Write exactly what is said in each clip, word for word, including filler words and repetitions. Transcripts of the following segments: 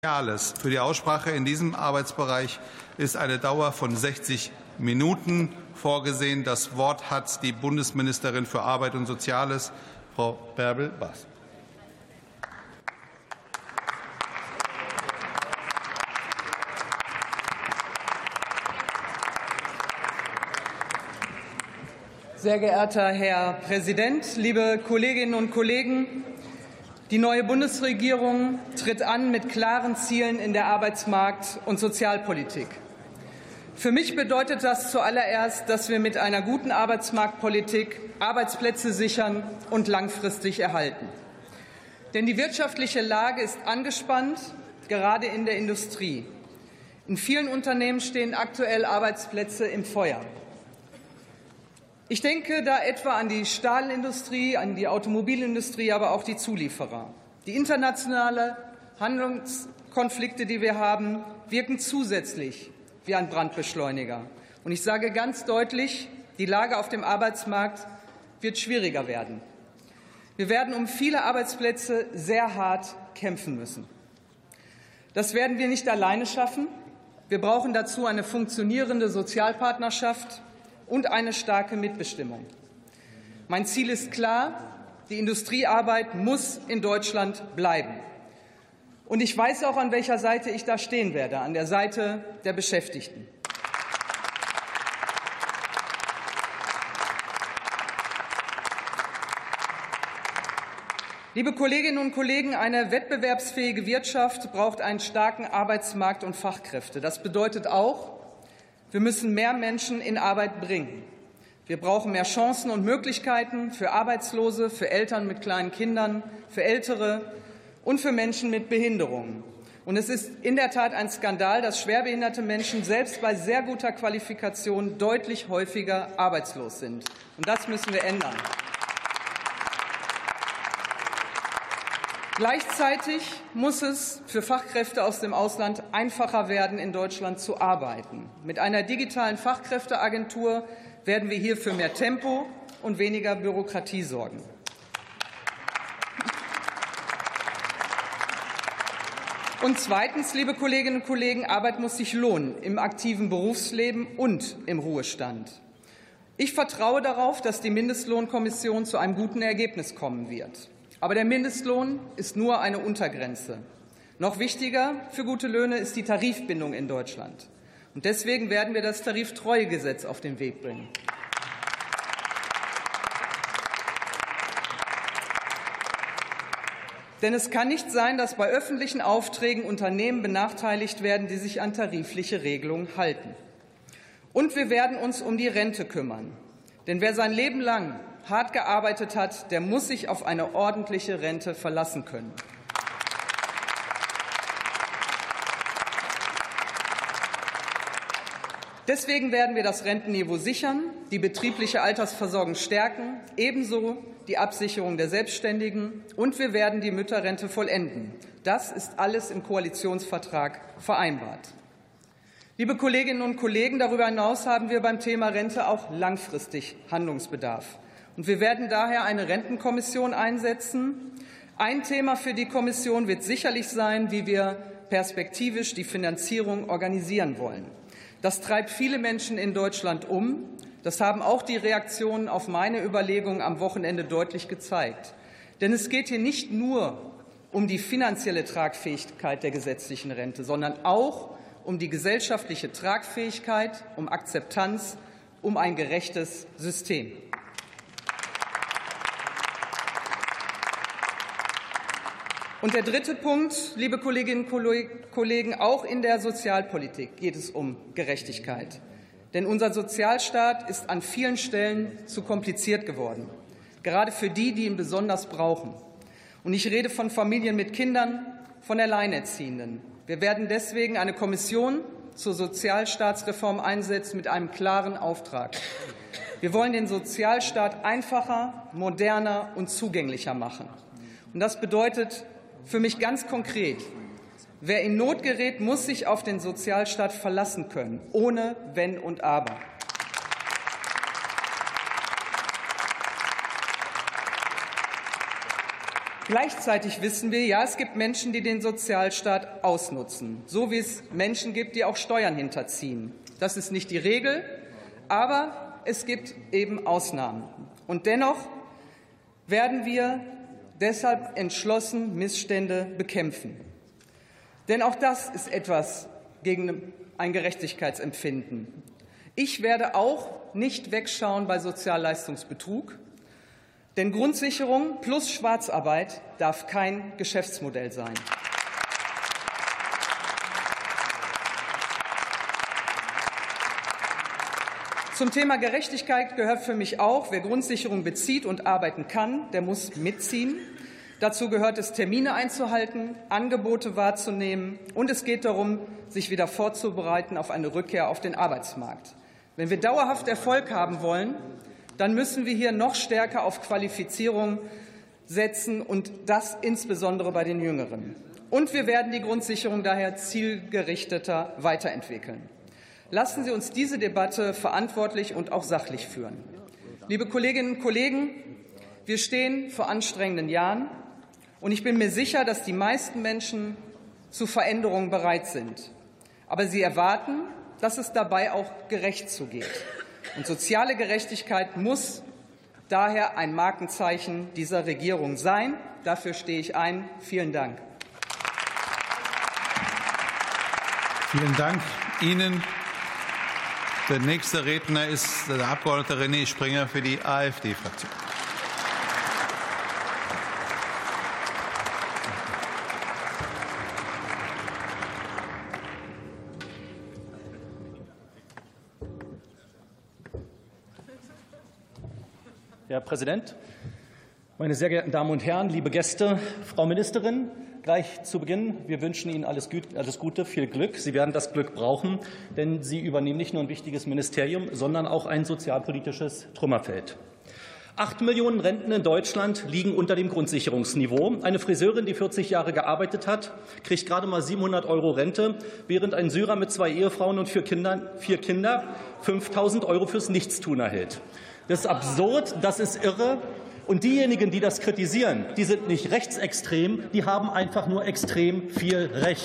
Soziales. Für die Aussprache in diesem Arbeitsbereich ist eine Dauer von sechzig Minuten vorgesehen. Das Wort hat die Bundesministerin für Arbeit und Soziales, Frau Bärbel-Bas. Sehr geehrter Herr Präsident, liebe Kolleginnen und Kollegen! Die neue Bundesregierung tritt an mit klaren Zielen in der Arbeitsmarkt- und Sozialpolitik. Für mich bedeutet das zuallererst, dass wir mit einer guten Arbeitsmarktpolitik Arbeitsplätze sichern und langfristig erhalten. Denn die wirtschaftliche Lage ist angespannt, gerade in der Industrie. In vielen Unternehmen stehen aktuell Arbeitsplätze im Feuer. Ich denke da etwa an die Stahlindustrie, an die Automobilindustrie, aber auch die Zulieferer. Die internationalen Handelskonflikte, die wir haben, wirken zusätzlich wie ein Brandbeschleuniger. Und ich sage ganz deutlich, die Lage auf dem Arbeitsmarkt wird schwieriger werden. Wir werden um viele Arbeitsplätze sehr hart kämpfen müssen. Das werden wir nicht alleine schaffen. Wir brauchen dazu eine funktionierende Sozialpartnerschaft und eine starke Mitbestimmung. Mein Ziel ist klar, die Industriearbeit muss in Deutschland bleiben. Und ich weiß auch, an welcher Seite ich da stehen werde, an der Seite der Beschäftigten. Liebe Kolleginnen und Kollegen, eine wettbewerbsfähige Wirtschaft braucht einen starken Arbeitsmarkt und Fachkräfte. Das bedeutet auch, wir müssen mehr Menschen in Arbeit bringen. Wir brauchen mehr Chancen und Möglichkeiten für Arbeitslose, für Eltern mit kleinen Kindern, für Ältere und für Menschen mit Behinderungen. Und es ist in der Tat ein Skandal, dass schwerbehinderte Menschen selbst bei sehr guter Qualifikation deutlich häufiger arbeitslos sind. Und das müssen wir ändern. Gleichzeitig muss es für Fachkräfte aus dem Ausland einfacher werden, in Deutschland zu arbeiten. Mit einer digitalen Fachkräfteagentur werden wir hier für mehr Tempo und weniger Bürokratie sorgen. Und zweitens, liebe Kolleginnen und Kollegen, Arbeit muss sich lohnen im aktiven Berufsleben und im Ruhestand. Ich vertraue darauf, dass die Mindestlohnkommission zu einem guten Ergebnis kommen wird. Aber der Mindestlohn ist nur eine Untergrenze. Noch wichtiger für gute Löhne ist die Tarifbindung in Deutschland. Und deswegen werden wir das Tariftreuegesetz auf den Weg bringen. Denn es kann nicht sein, dass bei öffentlichen Aufträgen Unternehmen benachteiligt werden, die sich an tarifliche Regelungen halten. Und wir werden uns um die Rente kümmern. Denn wer sein Leben lang hart gearbeitet hat, der muss sich auf eine ordentliche Rente verlassen können. Deswegen werden wir das Rentenniveau sichern, die betriebliche Altersversorgung stärken, ebenso die Absicherung der Selbstständigen, und wir werden die Mütterrente vollenden. Das ist alles im Koalitionsvertrag vereinbart. Liebe Kolleginnen und Kollegen, darüber hinaus haben wir beim Thema Rente auch langfristig Handlungsbedarf. Und wir werden daher eine Rentenkommission einsetzen. Ein Thema für die Kommission wird sicherlich sein, wie wir perspektivisch die Finanzierung organisieren wollen. Das treibt viele Menschen in Deutschland um. Das haben auch die Reaktionen auf meine Überlegungen am Wochenende deutlich gezeigt. Denn es geht hier nicht nur um die finanzielle Tragfähigkeit der gesetzlichen Rente, sondern auch um die gesellschaftliche Tragfähigkeit, um Akzeptanz, um ein gerechtes System. Und der dritte Punkt, liebe Kolleginnen und Kollegen, auch in der Sozialpolitik geht es um Gerechtigkeit. Denn unser Sozialstaat ist an vielen Stellen zu kompliziert geworden, gerade für die, die ihn besonders brauchen. Und ich rede von Familien mit Kindern, von Alleinerziehenden. Wir werden deswegen eine Kommission zur Sozialstaatsreform einsetzen mit einem klaren Auftrag. Wir wollen den Sozialstaat einfacher, moderner und zugänglicher machen. Und das bedeutet für mich ganz konkret, wer in Not gerät, muss sich auf den Sozialstaat verlassen können, ohne Wenn und Aber. Gleichzeitig wissen wir, ja, es gibt Menschen, die den Sozialstaat ausnutzen, so wie es Menschen gibt, die auch Steuern hinterziehen. Das ist nicht die Regel, aber es gibt eben Ausnahmen. Und dennoch werden wir deshalb entschlossen Missstände bekämpfen. Denn auch das ist etwas gegen ein Gerechtigkeitsempfinden. Ich werde auch nicht wegschauen bei Sozialleistungsbetrug, denn Grundsicherung plus Schwarzarbeit darf kein Geschäftsmodell sein. Zum Thema Gerechtigkeit gehört für mich auch, wer Grundsicherung bezieht und arbeiten kann, der muss mitziehen. Dazu gehört es, Termine einzuhalten, Angebote wahrzunehmen, und es geht darum, sich wieder vorzubereiten auf eine Rückkehr auf den Arbeitsmarkt. Wenn wir dauerhaft Erfolg haben wollen, dann müssen wir hier noch stärker auf Qualifizierung setzen, und das insbesondere bei den Jüngeren. Und wir werden die Grundsicherung daher zielgerichteter weiterentwickeln. Lassen Sie uns diese Debatte verantwortlich und auch sachlich führen. Liebe Kolleginnen und Kollegen, wir stehen vor anstrengenden Jahren, und ich bin mir sicher, dass die meisten Menschen zu Veränderungen bereit sind. Aber sie erwarten, dass es dabei auch gerecht zugeht. Und soziale Gerechtigkeit muss daher ein Markenzeichen dieser Regierung sein. Dafür stehe ich ein. Vielen Dank. Vielen Dank Ihnen. Der nächste Redner ist der Abgeordnete René Springer für die AfD-Fraktion. Herr Präsident, meine sehr geehrten Damen und Herren, liebe Gäste, Frau Ministerin! Gleich zu Beginn, wir wünschen Ihnen alles Gute, viel Glück. Sie werden das Glück brauchen, denn Sie übernehmen nicht nur ein wichtiges Ministerium, sondern auch ein sozialpolitisches Trümmerfeld. Acht Millionen Renten in Deutschland liegen unter dem Grundsicherungsniveau. Eine Friseurin, die vierzig Jahre gearbeitet hat, kriegt gerade mal siebenhundert Euro Rente, während ein Syrer mit zwei Ehefrauen und vier Kindern, vier Kinder fünftausend Euro fürs Nichtstun erhält. Das ist absurd, das ist irre. Und diejenigen, die das kritisieren, die sind nicht rechtsextrem, die haben einfach nur extrem viel Recht.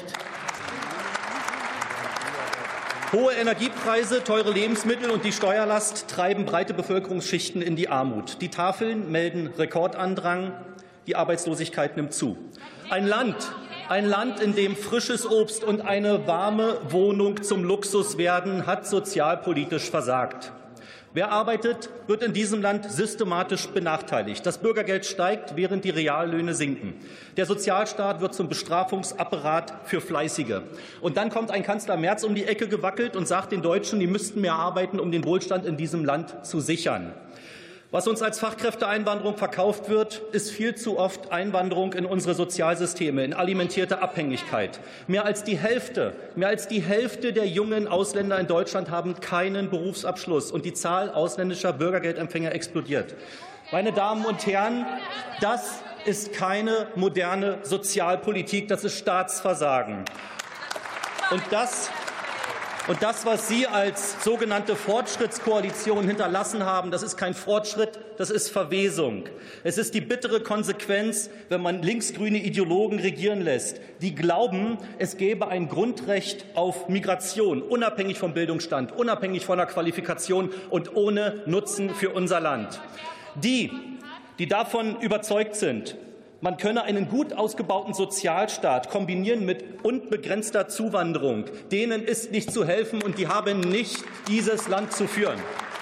Hohe Energiepreise, teure Lebensmittel und die Steuerlast treiben breite Bevölkerungsschichten in die Armut. Die Tafeln melden Rekordandrang, die Arbeitslosigkeit nimmt zu. Ein Land, ein Land, in dem frisches Obst und eine warme Wohnung zum Luxus werden, hat sozialpolitisch versagt. Wer arbeitet, wird in diesem Land systematisch benachteiligt. Das Bürgergeld steigt, während die Reallöhne sinken. Der Sozialstaat wird zum Bestrafungsapparat für Fleißige. Und dann kommt ein Kanzler Merz um die Ecke gewackelt und sagt den Deutschen, die müssten mehr arbeiten, um den Wohlstand in diesem Land zu sichern. Was uns als Fachkräfteeinwanderung verkauft wird, ist viel zu oft Einwanderung in unsere Sozialsysteme, in alimentierte Abhängigkeit. Mehr als die Hälfte, mehr als die Hälfte der jungen Ausländer in Deutschland haben keinen Berufsabschluss, und die Zahl ausländischer Bürgergeldempfänger explodiert. Meine Damen und Herren, das ist keine moderne Sozialpolitik, das ist Staatsversagen. Und das Und das, was Sie als sogenannte Fortschrittskoalition hinterlassen haben, das ist kein Fortschritt, das ist Verwesung. Es ist die bittere Konsequenz, wenn man linksgrüne Ideologen regieren lässt, die glauben, es gäbe ein Grundrecht auf Migration, unabhängig vom Bildungsstand, unabhängig von der Qualifikation und ohne Nutzen für unser Land. Die, die davon überzeugt sind, man könne einen gut ausgebauten Sozialstaat kombinieren mit unbegrenzter Zuwanderung. Denen ist nicht zu helfen, und die haben nicht dieses Land zu führen.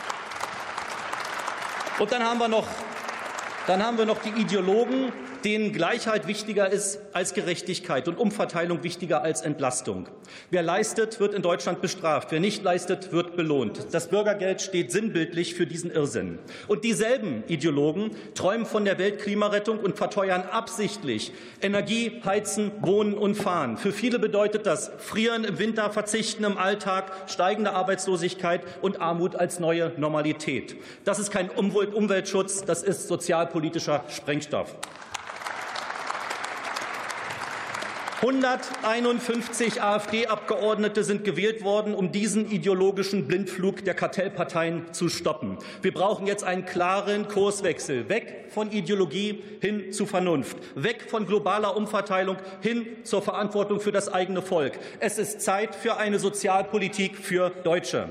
Und dann haben wir noch, dann haben wir noch die Ideologen, denen Gleichheit wichtiger ist als Gerechtigkeit und Umverteilung wichtiger als Entlastung. Wer leistet, wird in Deutschland bestraft. Wer nicht leistet, wird belohnt. Das Bürgergeld steht sinnbildlich für diesen Irrsinn. Und dieselben Ideologen träumen von der Weltklimarettung und verteuern absichtlich Energie, Heizen, Wohnen und Fahren. Für viele bedeutet das Frieren im Winter, Verzichten im Alltag, steigende Arbeitslosigkeit und Armut als neue Normalität. Das ist kein Umweltschutz, das ist sozialpolitischer Sprengstoff. hunderteinundfünfzig AfD-Abgeordnete sind gewählt worden, um diesen ideologischen Blindflug der Kartellparteien zu stoppen. Wir brauchen jetzt einen klaren Kurswechsel, weg von Ideologie hin zu Vernunft, weg von globaler Umverteilung hin zur Verantwortung für das eigene Volk. Es ist Zeit für eine Sozialpolitik für Deutsche.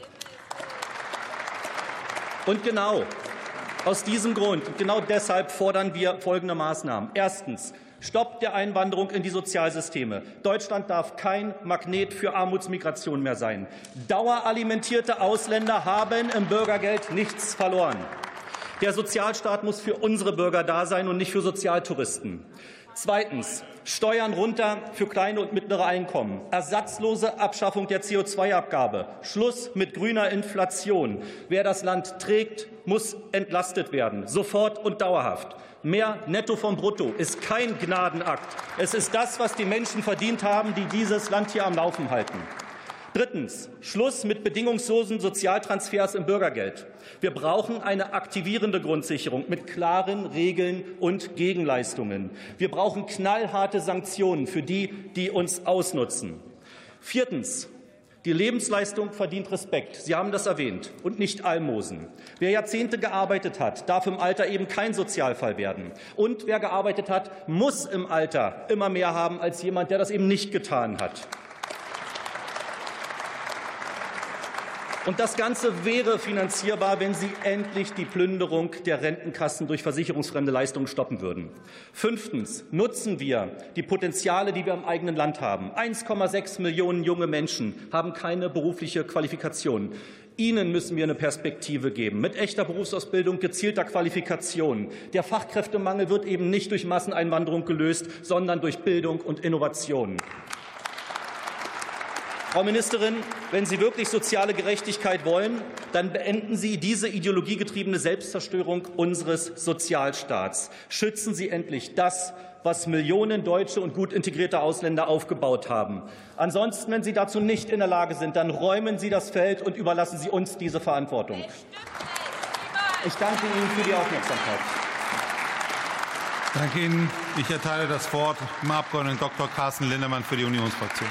Und genau aus diesem Grund, und genau deshalb fordern wir folgende Maßnahmen. Erstens. Stopp der Einwanderung in die Sozialsysteme. Deutschland darf kein Magnet für Armutsmigration mehr sein. Daueralimentierte Ausländer haben im Bürgergeld nichts verloren. Der Sozialstaat muss für unsere Bürger da sein und nicht für Sozialtouristen. Zweitens. Steuern runter für kleine und mittlere Einkommen. Ersatzlose Abschaffung der C O zwei Abgabe. Schluss mit grüner Inflation. Wer das Land trägt, muss entlastet werden. Sofort und dauerhaft. Mehr Netto vom Brutto ist kein Gnadenakt. Es ist das, was die Menschen verdient haben, die dieses Land hier am Laufen halten. Drittens. Schluss mit bedingungslosen Sozialtransfers im Bürgergeld. Wir brauchen eine aktivierende Grundsicherung mit klaren Regeln und Gegenleistungen. Wir brauchen knallharte Sanktionen für die, die uns ausnutzen. Viertens. Die Lebensleistung verdient Respekt. Sie haben das erwähnt. Und nicht Almosen. Wer Jahrzehnte gearbeitet hat, darf im Alter eben kein Sozialfall werden. Und wer gearbeitet hat, muss im Alter immer mehr haben als jemand, der das eben nicht getan hat. Und das Ganze wäre finanzierbar, wenn Sie endlich die Plünderung der Rentenkassen durch versicherungsfremde Leistungen stoppen würden. Fünftens. Nutzen wir die Potenziale, die wir im eigenen Land haben. eins Komma sechs Millionen junge Menschen haben keine berufliche Qualifikation. Ihnen müssen wir eine Perspektive geben, mit echter Berufsausbildung, gezielter Qualifikation. Der Fachkräftemangel wird eben nicht durch Masseneinwanderung gelöst, sondern durch Bildung und Innovation. Frau Ministerin, wenn Sie wirklich soziale Gerechtigkeit wollen, dann beenden Sie diese ideologiegetriebene Selbstzerstörung unseres Sozialstaats. Schützen Sie endlich das, was Millionen deutsche und gut integrierte Ausländer aufgebaut haben. Ansonsten, wenn Sie dazu nicht in der Lage sind, dann räumen Sie das Feld und überlassen Sie uns diese Verantwortung. Ich danke Ihnen für die Aufmerksamkeit. Ich danke Ihnen. Ich erteile das Wort dem Abgeordneten Doktor Carsten Linnemann für die Unionsfraktion.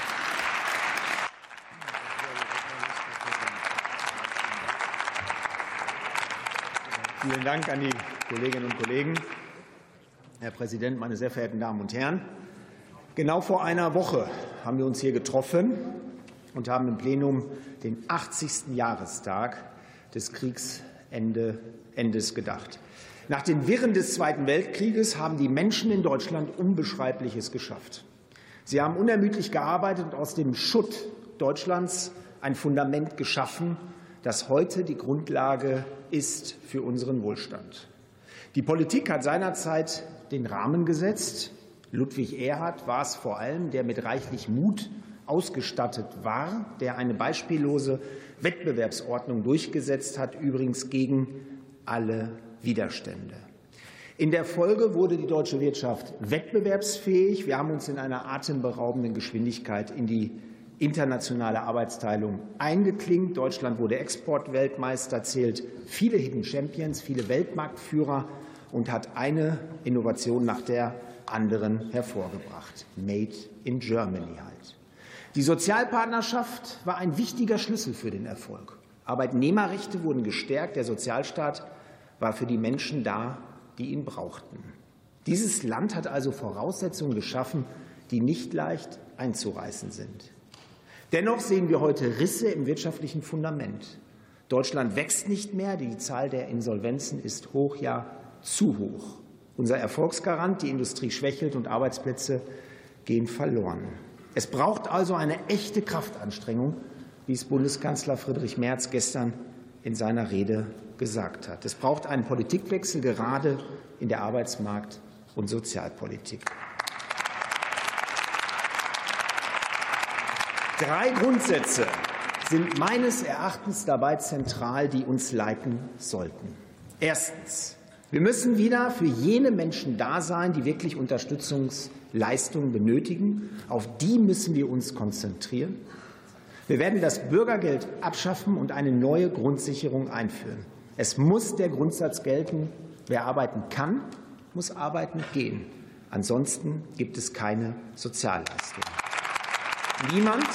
Vielen Dank an die Kolleginnen und Kollegen. Herr Präsident, meine sehr verehrten Damen und Herren! Genau vor einer Woche haben wir uns hier getroffen und haben im Plenum den achtzigsten Jahrestag des Kriegsendes gedacht. Nach den Wirren des Zweiten Weltkrieges haben die Menschen in Deutschland Unbeschreibliches geschafft. Sie haben unermüdlich gearbeitet und aus dem Schutt Deutschlands ein Fundament geschaffen, das heute die Grundlage ist für unseren Wohlstand. Die Politik hat seinerzeit den Rahmen gesetzt. Ludwig Erhard war es vor allem, der mit reichlich Mut ausgestattet war, der eine beispiellose Wettbewerbsordnung durchgesetzt hat, übrigens gegen alle Widerstände. In der Folge wurde die deutsche Wirtschaft wettbewerbsfähig. Wir haben uns in einer atemberaubenden Geschwindigkeit in die internationale Arbeitsteilung eingeklinkt. Deutschland wurde Exportweltmeister, zählt viele Hidden Champions, viele Weltmarktführer und hat eine Innovation nach der anderen hervorgebracht. Made in Germany halt. Die Sozialpartnerschaft war ein wichtiger Schlüssel für den Erfolg. Arbeitnehmerrechte wurden gestärkt. Der Sozialstaat war für die Menschen da, die ihn brauchten. Dieses Land hat also Voraussetzungen geschaffen, die nicht leicht einzureißen sind. Dennoch sehen wir heute Risse im wirtschaftlichen Fundament. Deutschland wächst nicht mehr, die Zahl der Insolvenzen ist hoch, ja zu hoch. Unser Erfolgsgarant, die Industrie, schwächelt und Arbeitsplätze gehen verloren. Es braucht also eine echte Kraftanstrengung, wie es Bundeskanzler Friedrich Merz gestern in seiner Rede gesagt hat. Es braucht einen Politikwechsel, gerade in der Arbeitsmarkt- und Sozialpolitik. Drei Grundsätze sind meines Erachtens dabei zentral, die uns leiten sollten. Erstens. Wir müssen wieder für jene Menschen da sein, die wirklich Unterstützungsleistungen benötigen. Auf die müssen wir uns konzentrieren. Wir werden das Bürgergeld abschaffen und eine neue Grundsicherung einführen. Es muss der Grundsatz gelten, wer arbeiten kann, muss arbeiten gehen. Ansonsten gibt es keine Sozialleistung. Niemand,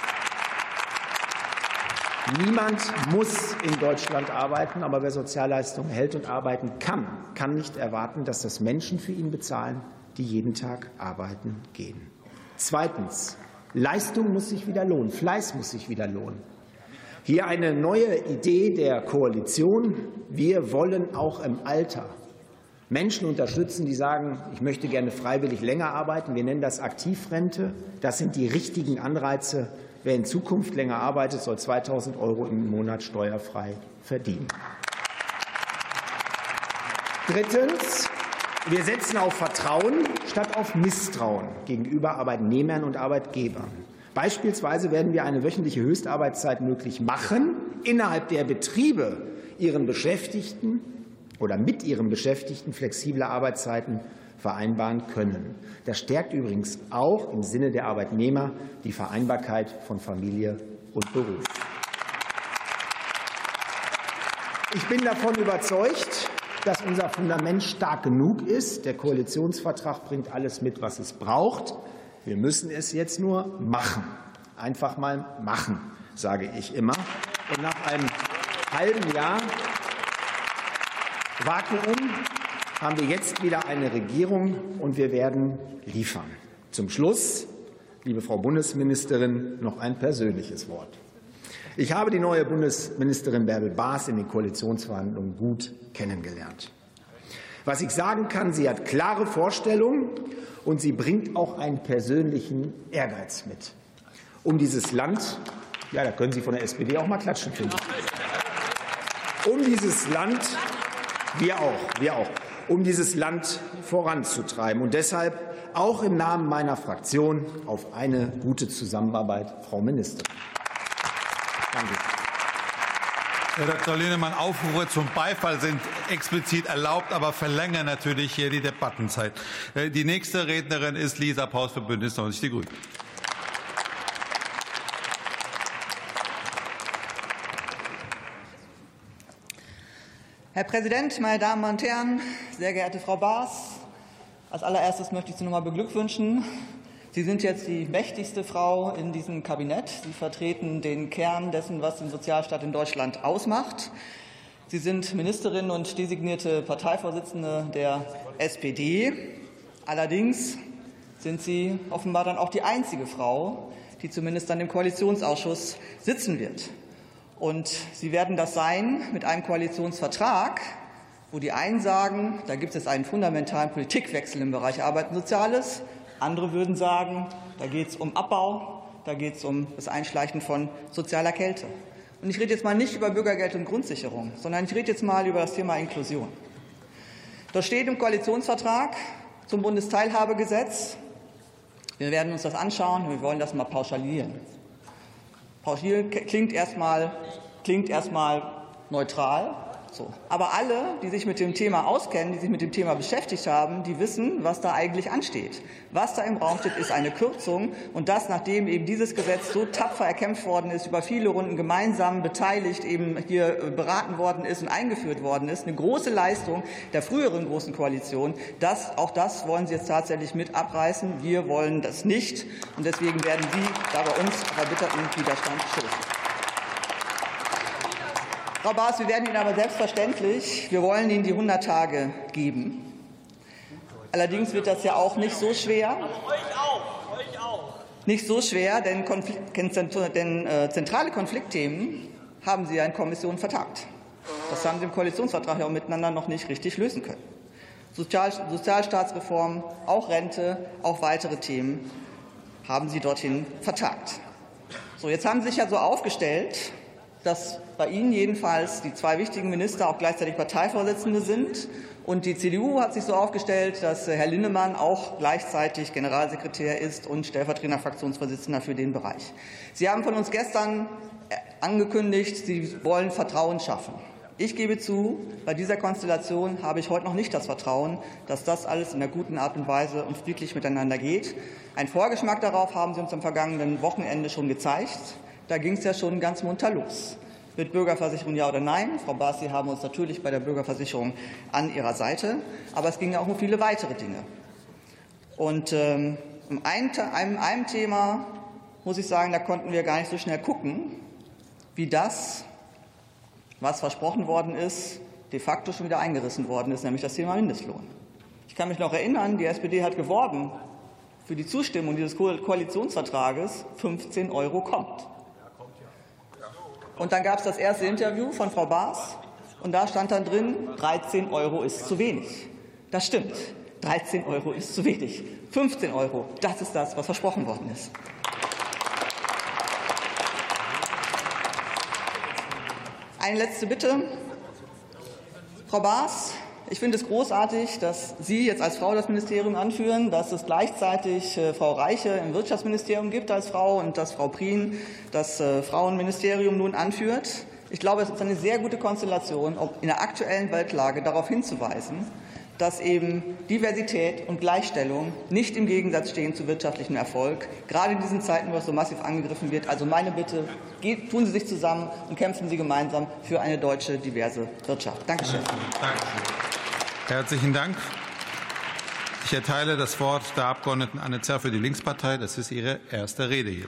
niemand muss in Deutschland arbeiten, aber wer Sozialleistungen erhält und arbeiten kann, kann nicht erwarten, dass das Menschen für ihn bezahlen, die jeden Tag arbeiten gehen. Zweitens. Leistung muss sich wieder lohnen, Fleiß muss sich wieder lohnen. Hier eine neue Idee der Koalition. Wir wollen auch im Alter Menschen unterstützen, die sagen, ich möchte gerne freiwillig länger arbeiten. Wir nennen das Aktivrente. Das sind die richtigen Anreize. Wer in Zukunft länger arbeitet, soll zweitausend Euro im Monat steuerfrei verdienen. Drittens. Wir setzen auf Vertrauen statt auf Misstrauen gegenüber Arbeitnehmern und Arbeitgebern. Beispielsweise werden wir eine wöchentliche Höchstarbeitszeit möglich machen, innerhalb der Betriebe ihren Beschäftigten oder mit ihren Beschäftigten flexible Arbeitszeiten vereinbaren können. Das stärkt übrigens auch im Sinne der Arbeitnehmer die Vereinbarkeit von Familie und Beruf. Ich bin davon überzeugt, dass unser Fundament stark genug ist. Der Koalitionsvertrag bringt alles mit, was es braucht. Wir müssen es jetzt nur machen. Einfach mal machen, sage ich immer. Und nach einem halben Jahr Vakuum haben wir jetzt wieder eine Regierung, und wir werden liefern. Zum Schluss, liebe Frau Bundesministerin, noch ein persönliches Wort. Ich habe die neue Bundesministerin Bärbel Baas in den Koalitionsverhandlungen gut kennengelernt. Was ich sagen kann, sie hat klare Vorstellungen, und sie bringt auch einen persönlichen Ehrgeiz mit, um dieses Land, ja, da können Sie von der S P D auch mal klatschen, finde ich, um dieses Land, wir auch, wir auch, um dieses Land voranzutreiben. Und deshalb auch im Namen meiner Fraktion auf eine gute Zusammenarbeit, Frau Ministerin. Danke. Herr Doktor Linnemann, Aufrufe zum Beifall sind explizit erlaubt, aber verlängern natürlich hier die Debattenzeit. Die nächste Rednerin ist Lisa Paus für Bündnis neunzig Die Grünen. Herr Präsident, meine Damen und Herren, sehr geehrte Frau Baas! Als allererstes möchte ich Sie noch mal beglückwünschen. Sie sind jetzt die mächtigste Frau in diesem Kabinett. Sie vertreten den Kern dessen, was den Sozialstaat in Deutschland ausmacht. Sie sind Ministerin und designierte Parteivorsitzende der S P D. Allerdings sind Sie offenbar dann auch die einzige Frau, die zumindest dann im Koalitionsausschuss sitzen wird. Und Sie werden das sein mit einem Koalitionsvertrag, wo die einen sagen, da gibt es einen fundamentalen Politikwechsel im Bereich Arbeit und Soziales. Andere würden sagen, da geht es um Abbau, da geht es um das Einschleichen von sozialer Kälte. Und ich rede jetzt mal nicht über Bürgergeld und Grundsicherung, sondern ich rede jetzt mal über das Thema Inklusion. Da steht im Koalitionsvertrag zum Bundesteilhabegesetz, wir werden uns das anschauen, wir wollen das mal pauschalieren. Pauschal klingt erstmal, klingt erstmal neutral. So. Aber alle, die sich mit dem Thema auskennen, die sich mit dem Thema beschäftigt haben, die wissen, was da eigentlich ansteht. Was da im Raum steht, ist eine Kürzung, und das, nachdem eben dieses Gesetz so tapfer erkämpft worden ist, über viele Runden gemeinsam beteiligt eben hier beraten worden ist und eingeführt worden ist. Eine große Leistung der früheren Großen Koalition. Das, auch das wollen Sie jetzt tatsächlich mit abreißen. Wir wollen das nicht, und deswegen werden Sie da bei uns auf erbitterten Widerstand stoßen. Frau Baas, wir werden Ihnen aber selbstverständlich, wir wollen Ihnen die hundert Tage geben. Allerdings wird das ja auch nicht so schwer. Nicht so schwer, denn, Konflikt, denn äh, zentrale Konfliktthemen haben Sie ja in Kommissionen vertagt. Das haben Sie im Koalitionsvertrag ja auch miteinander noch nicht richtig lösen können. Sozial, Sozialstaatsreform, auch Rente, auch weitere Themen haben Sie dorthin vertagt. So, jetzt haben Sie sich ja so aufgestellt, dass bei Ihnen jedenfalls die zwei wichtigen Minister auch gleichzeitig Parteivorsitzende sind. Und die C D U hat sich so aufgestellt, dass Herr Linnemann auch gleichzeitig Generalsekretär ist und stellvertretender Fraktionsvorsitzender für den Bereich. Sie haben von uns gestern angekündigt, Sie wollen Vertrauen schaffen. Ich gebe zu, bei dieser Konstellation habe ich heute noch nicht das Vertrauen, dass das alles in einer guten Art und Weise und friedlich miteinander geht. Ein Vorgeschmack darauf haben Sie uns am vergangenen Wochenende schon gezeigt. Da ging es ja schon ganz munter los. Mit Bürgerversicherung ja oder nein? Frau Baas, Sie haben uns natürlich bei der Bürgerversicherung an Ihrer Seite. Aber es ging ja auch um viele weitere Dinge. Und ähm, in einem, einem, einem Thema muss ich sagen, da konnten wir gar nicht so schnell gucken, wie das, was versprochen worden ist, de facto schon wieder eingerissen worden ist, nämlich das Thema Mindestlohn. Ich kann mich noch erinnern, die S P D hat geworben für die Zustimmung dieses Koalitionsvertrages, fünfzehn Euro kommt. Und dann gab es das erste Interview von Frau Baas und da stand dann drin, dreizehn Euro ist zu wenig. Das stimmt, dreizehn Euro ist zu wenig. fünfzehn Euro, das ist das, was versprochen worden ist. Eine letzte Bitte. Frau Baas, ich finde es großartig, dass Sie jetzt als Frau das Ministerium anführen, dass es gleichzeitig äh, Frau Reiche im Wirtschaftsministerium gibt als Frau und dass Frau Prien das äh, Frauenministerium nun anführt. Ich glaube, es ist eine sehr gute Konstellation, um in der aktuellen Weltlage darauf hinzuweisen, dass eben Diversität und Gleichstellung nicht im Gegensatz stehen zu wirtschaftlichem Erfolg, gerade in diesen Zeiten, wo es so massiv angegriffen wird. Also meine Bitte, tun Sie sich zusammen und kämpfen Sie gemeinsam für eine deutsche, diverse Wirtschaft. Dankeschön. Danke. Herzlichen Dank. Ich erteile das Wort der Abgeordneten Anne Zerr für die Linkspartei. Das ist ihre erste Rede hier.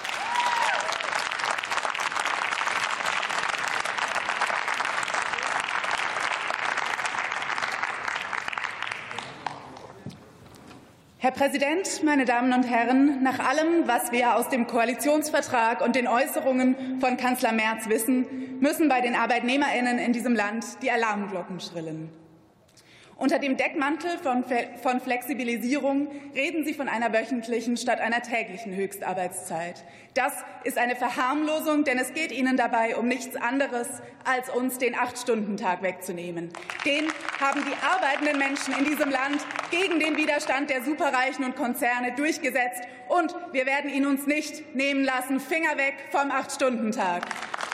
Herr Präsident, meine Damen und Herren! Nach allem, was wir aus dem Koalitionsvertrag und den Äußerungen von Kanzler Merz wissen, müssen bei den ArbeitnehmerInnen in diesem Land die Alarmglocken schrillen. Unter dem Deckmantel von, von Flexibilisierung reden Sie von einer wöchentlichen statt einer täglichen Höchstarbeitszeit. Das ist eine Verharmlosung, denn es geht Ihnen dabei um nichts anderes, als uns den Acht-Stunden-Tag wegzunehmen. Den haben die arbeitenden Menschen in diesem Land gegen den Widerstand der Superreichen und Konzerne durchgesetzt. Und wir werden ihn uns nicht nehmen lassen. Finger weg vom Acht-Stunden-Tag.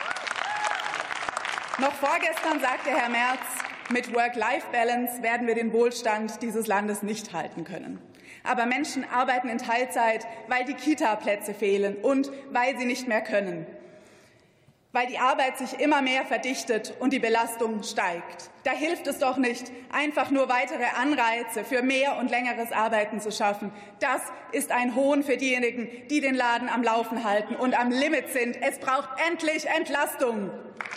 Noch vorgestern sagte Herr Merz, mit Work-Life-Balance werden wir den Wohlstand dieses Landes nicht halten können. Aber Menschen arbeiten in Teilzeit, weil die Kita-Plätze fehlen und weil sie nicht mehr können. Weil die Arbeit sich immer mehr verdichtet und die Belastung steigt. Da hilft es doch nicht, einfach nur weitere Anreize für mehr und längeres Arbeiten zu schaffen. Das ist ein Hohn für diejenigen, die den Laden am Laufen halten und am Limit sind. Es braucht endlich Entlastung.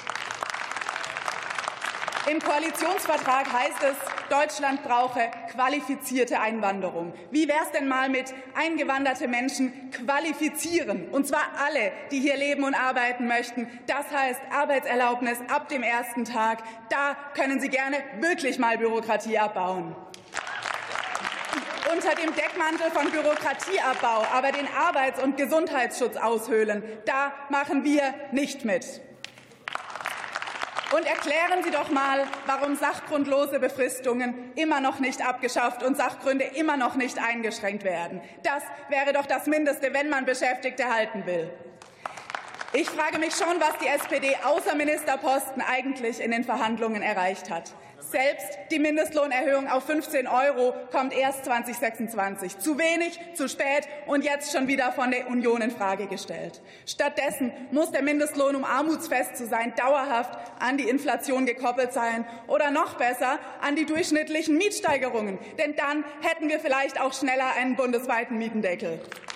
Im Koalitionsvertrag heißt es, Deutschland brauche qualifizierte Einwanderung. Wie wäre es denn mal mit eingewanderte Menschen qualifizieren? Und zwar alle, die hier leben und arbeiten möchten. Das heißt Arbeitserlaubnis ab dem ersten Tag. Da können Sie gerne wirklich mal Bürokratie abbauen. Unter dem Deckmantel von Bürokratieabbau aber den Arbeits- und Gesundheitsschutz aushöhlen, da machen wir nicht mit. Und erklären Sie doch mal, warum sachgrundlose Befristungen immer noch nicht abgeschafft und Sachgründe immer noch nicht eingeschränkt werden. Das wäre doch das Mindeste, wenn man Beschäftigte halten will. Ich frage mich schon, was die S P D außer Ministerposten eigentlich in den Verhandlungen erreicht hat. Selbst die Mindestlohnerhöhung auf fünfzehn Euro kommt erst zweitausendsechsundzwanzig. Zu wenig, zu spät und jetzt schon wieder von der Union in Frage gestellt. Stattdessen muss der Mindestlohn, um armutsfest zu sein, dauerhaft an die Inflation gekoppelt sein oder noch besser an die durchschnittlichen Mietsteigerungen. Denn dann hätten wir vielleicht auch schneller einen bundesweiten Mietendeckel.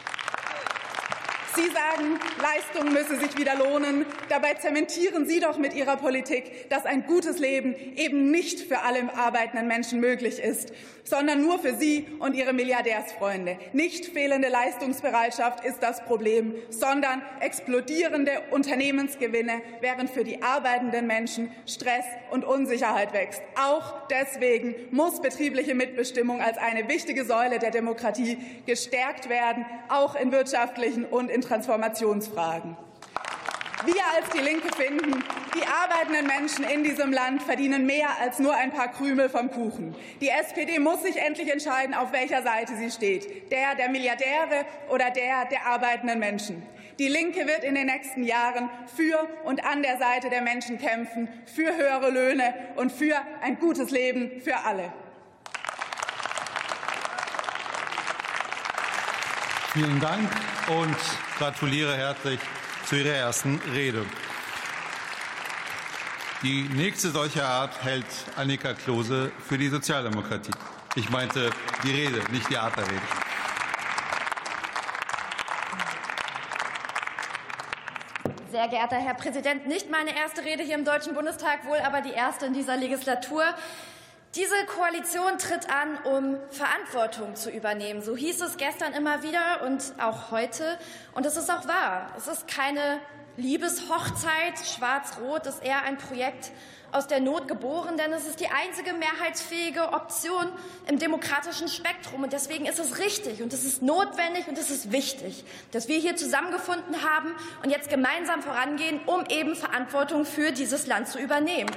Sie sagen, Leistung müsse sich wieder lohnen. Dabei zementieren Sie doch mit Ihrer Politik, dass ein gutes Leben eben nicht für alle arbeitenden Menschen möglich ist, sondern nur für Sie und Ihre Milliardärsfreunde. Nicht fehlende Leistungsbereitschaft ist das Problem, sondern explodierende Unternehmensgewinne, während für die arbeitenden Menschen Stress und Unsicherheit wächst. Auch deswegen muss betriebliche Mitbestimmung als eine wichtige Säule der Demokratie gestärkt werden, auch in wirtschaftlichen und in Transformationsfragen. Wir als Die Linke finden, die arbeitenden Menschen in diesem Land verdienen mehr als nur ein paar Krümel vom Kuchen. Die S P D muss sich endlich entscheiden, auf welcher Seite sie steht, der der Milliardäre oder der der arbeitenden Menschen. Die Linke wird in den nächsten Jahren für und an der Seite der Menschen kämpfen, für höhere Löhne und für ein gutes Leben für alle. Vielen Dank und gratuliere herzlich zu Ihrer ersten Rede. Die nächste solcher Art hält Annika Klose für die Sozialdemokratie. Ich meinte die Rede, nicht die Art der Rede. Sehr geehrter Herr Präsident, nicht meine erste Rede hier im Deutschen Bundestag, wohl aber die erste in dieser Legislatur. Diese Koalition tritt an, um Verantwortung zu übernehmen. So hieß es gestern immer wieder und auch heute. Und es ist auch wahr. Es ist keine Liebeshochzeit. Schwarz-Rot ist eher ein Projekt aus der Not geboren, denn es ist die einzige mehrheitsfähige Option im demokratischen Spektrum. Und deswegen ist es richtig und es ist notwendig und es ist wichtig, dass wir hier zusammengefunden haben und jetzt gemeinsam vorangehen, um eben Verantwortung für dieses Land zu übernehmen.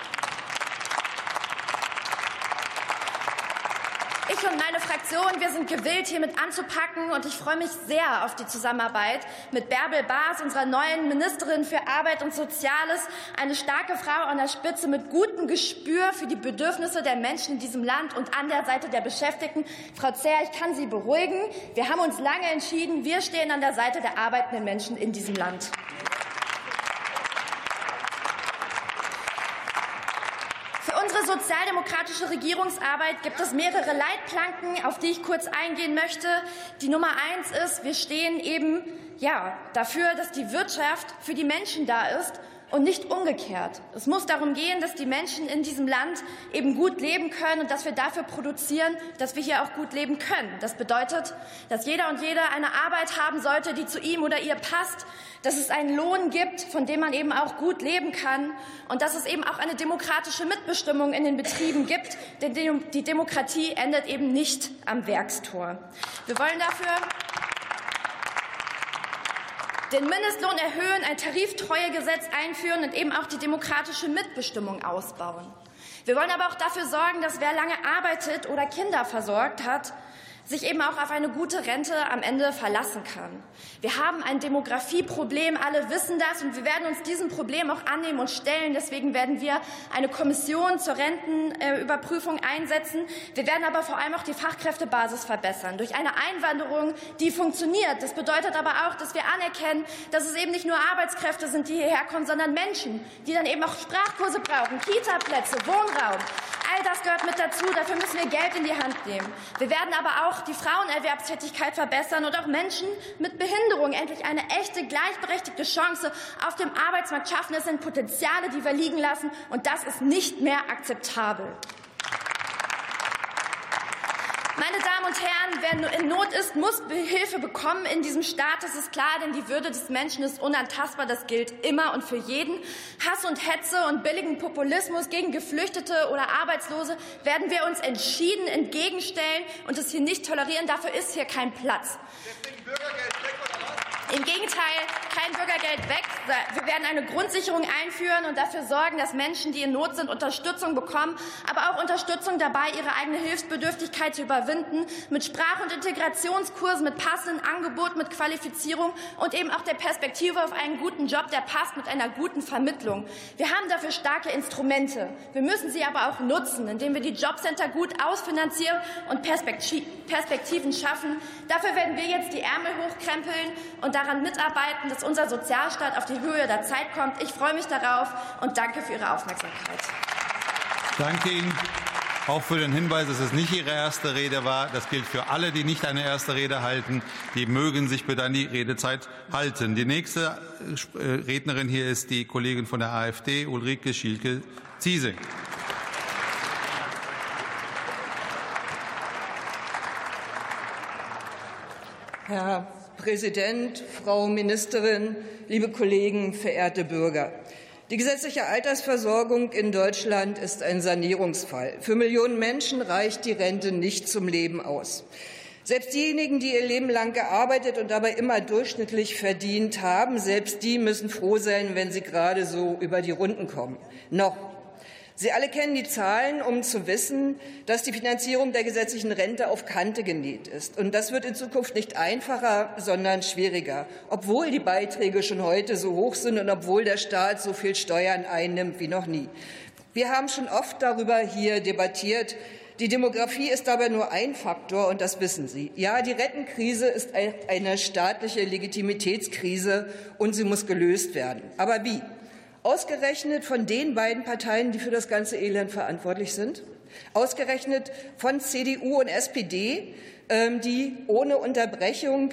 Ich und meine Fraktion, wir sind gewillt, hiermit anzupacken, und ich freue mich sehr auf die Zusammenarbeit mit Bärbel Baas, unserer neuen Ministerin für Arbeit und Soziales, eine starke Frau an der Spitze mit gutem Gespür für die Bedürfnisse der Menschen in diesem Land und an der Seite der Beschäftigten. Frau Zehr, ich kann Sie beruhigen. Wir haben uns lange entschieden, wir stehen an der Seite der arbeitenden Menschen in diesem Land. Unsere sozialdemokratische Regierungsarbeit gibt es mehrere Leitplanken, auf die ich kurz eingehen möchte. Die Nummer eins ist, wir stehen eben ja, dafür, dass die Wirtschaft für die Menschen da ist und nicht umgekehrt. Es muss darum gehen, dass die Menschen in diesem Land eben gut leben können und dass wir dafür produzieren, dass wir hier auch gut leben können. Das bedeutet, dass jeder und jede eine Arbeit haben sollte, die zu ihm oder ihr passt, dass es einen Lohn gibt, von dem man eben auch gut leben kann, und dass es eben auch eine demokratische Mitbestimmung in den Betrieben gibt, denn die Demokratie endet eben nicht am Werkstor. Wir wollen dafür den Mindestlohn erhöhen, ein Tariftreuegesetz einführen und eben auch die demokratische Mitbestimmung ausbauen. Wir wollen aber auch dafür sorgen, dass wer lange arbeitet oder Kinder versorgt hat, sich eben auch auf eine gute Rente am Ende verlassen kann. Wir haben ein Demografieproblem, alle wissen das, und wir werden uns diesem Problem auch annehmen und stellen. Deswegen werden wir eine Kommission zur Rentenüberprüfung einsetzen. Wir werden aber vor allem auch die Fachkräftebasis verbessern durch eine Einwanderung, die funktioniert. Das bedeutet aber auch, dass wir anerkennen, dass es eben nicht nur Arbeitskräfte sind, die hierher kommen, sondern Menschen, die dann eben auch Sprachkurse brauchen, Kitaplätze, Wohnraum. All das gehört mit dazu. Dafür müssen wir Geld in die Hand nehmen. Wir werden aber auch die Frauenerwerbstätigkeit verbessern und auch Menschen mit Behinderung endlich eine echte, gleichberechtigte Chance auf dem Arbeitsmarkt schaffen. Es sind Potenziale, die wir liegen lassen, und das ist nicht mehr akzeptabel. Meine Damen und Herren, wer in Not ist, muss Hilfe bekommen in diesem Staat. Das ist klar, denn die Würde des Menschen ist unantastbar. Das gilt immer und für jeden. Hass und Hetze und billigen Populismus gegen Geflüchtete oder Arbeitslose werden wir uns entschieden entgegenstellen und es hier nicht tolerieren. Dafür ist hier kein Platz. Im Gegenteil, kein Bürgergeld weg. Wir werden eine Grundsicherung einführen und dafür sorgen, dass Menschen, die in Not sind, Unterstützung bekommen, aber auch Unterstützung dabei, ihre eigene Hilfsbedürftigkeit zu überwinden, mit Sprach- und Integrationskursen, mit passenden Angeboten, mit Qualifizierung und eben auch der Perspektive auf einen guten Job, der passt, mit einer guten Vermittlung. Wir haben dafür starke Instrumente. Wir müssen sie aber auch nutzen, indem wir die Jobcenter gut ausfinanzieren und Perspektiven schaffen. Dafür werden wir jetzt die Ärmel hochkrempeln und daran mitarbeiten, dass unser Sozialstaat auf die Höhe der Zeit kommt. Ich freue mich darauf und danke für Ihre Aufmerksamkeit. Danke Ihnen auch für den Hinweis, dass es nicht Ihre erste Rede war. Das gilt für alle, die nicht eine erste Rede halten. Die mögen sich bitte an die Redezeit halten. Die nächste Rednerin hier ist die Kollegin von der AfD, Ulrike Schielke-Ziesing. Herr Präsident, Frau Ministerin, liebe Kollegen, verehrte Bürger! Die gesetzliche Altersversorgung in Deutschland ist ein Sanierungsfall. Für Millionen Menschen reicht die Rente nicht zum Leben aus. Selbst diejenigen, die ihr Leben lang gearbeitet und dabei immer durchschnittlich verdient haben, selbst die müssen froh sein, wenn sie gerade so über die Runden kommen. Noch. Sie alle kennen die Zahlen, um zu wissen, dass die Finanzierung der gesetzlichen Rente auf Kante genäht ist. Und das wird in Zukunft nicht einfacher, sondern schwieriger, obwohl die Beiträge schon heute so hoch sind und obwohl der Staat so viel Steuern einnimmt wie noch nie. Wir haben schon oft darüber hier debattiert. Die Demografie ist dabei nur ein Faktor, und das wissen Sie. Ja, die Rentenkrise ist eine staatliche Legitimitätskrise, und sie muss gelöst werden. Aber wie? Ausgerechnet von den beiden Parteien, die für das ganze Elend verantwortlich sind? Ausgerechnet von C D U und S P D, die ohne Unterbrechung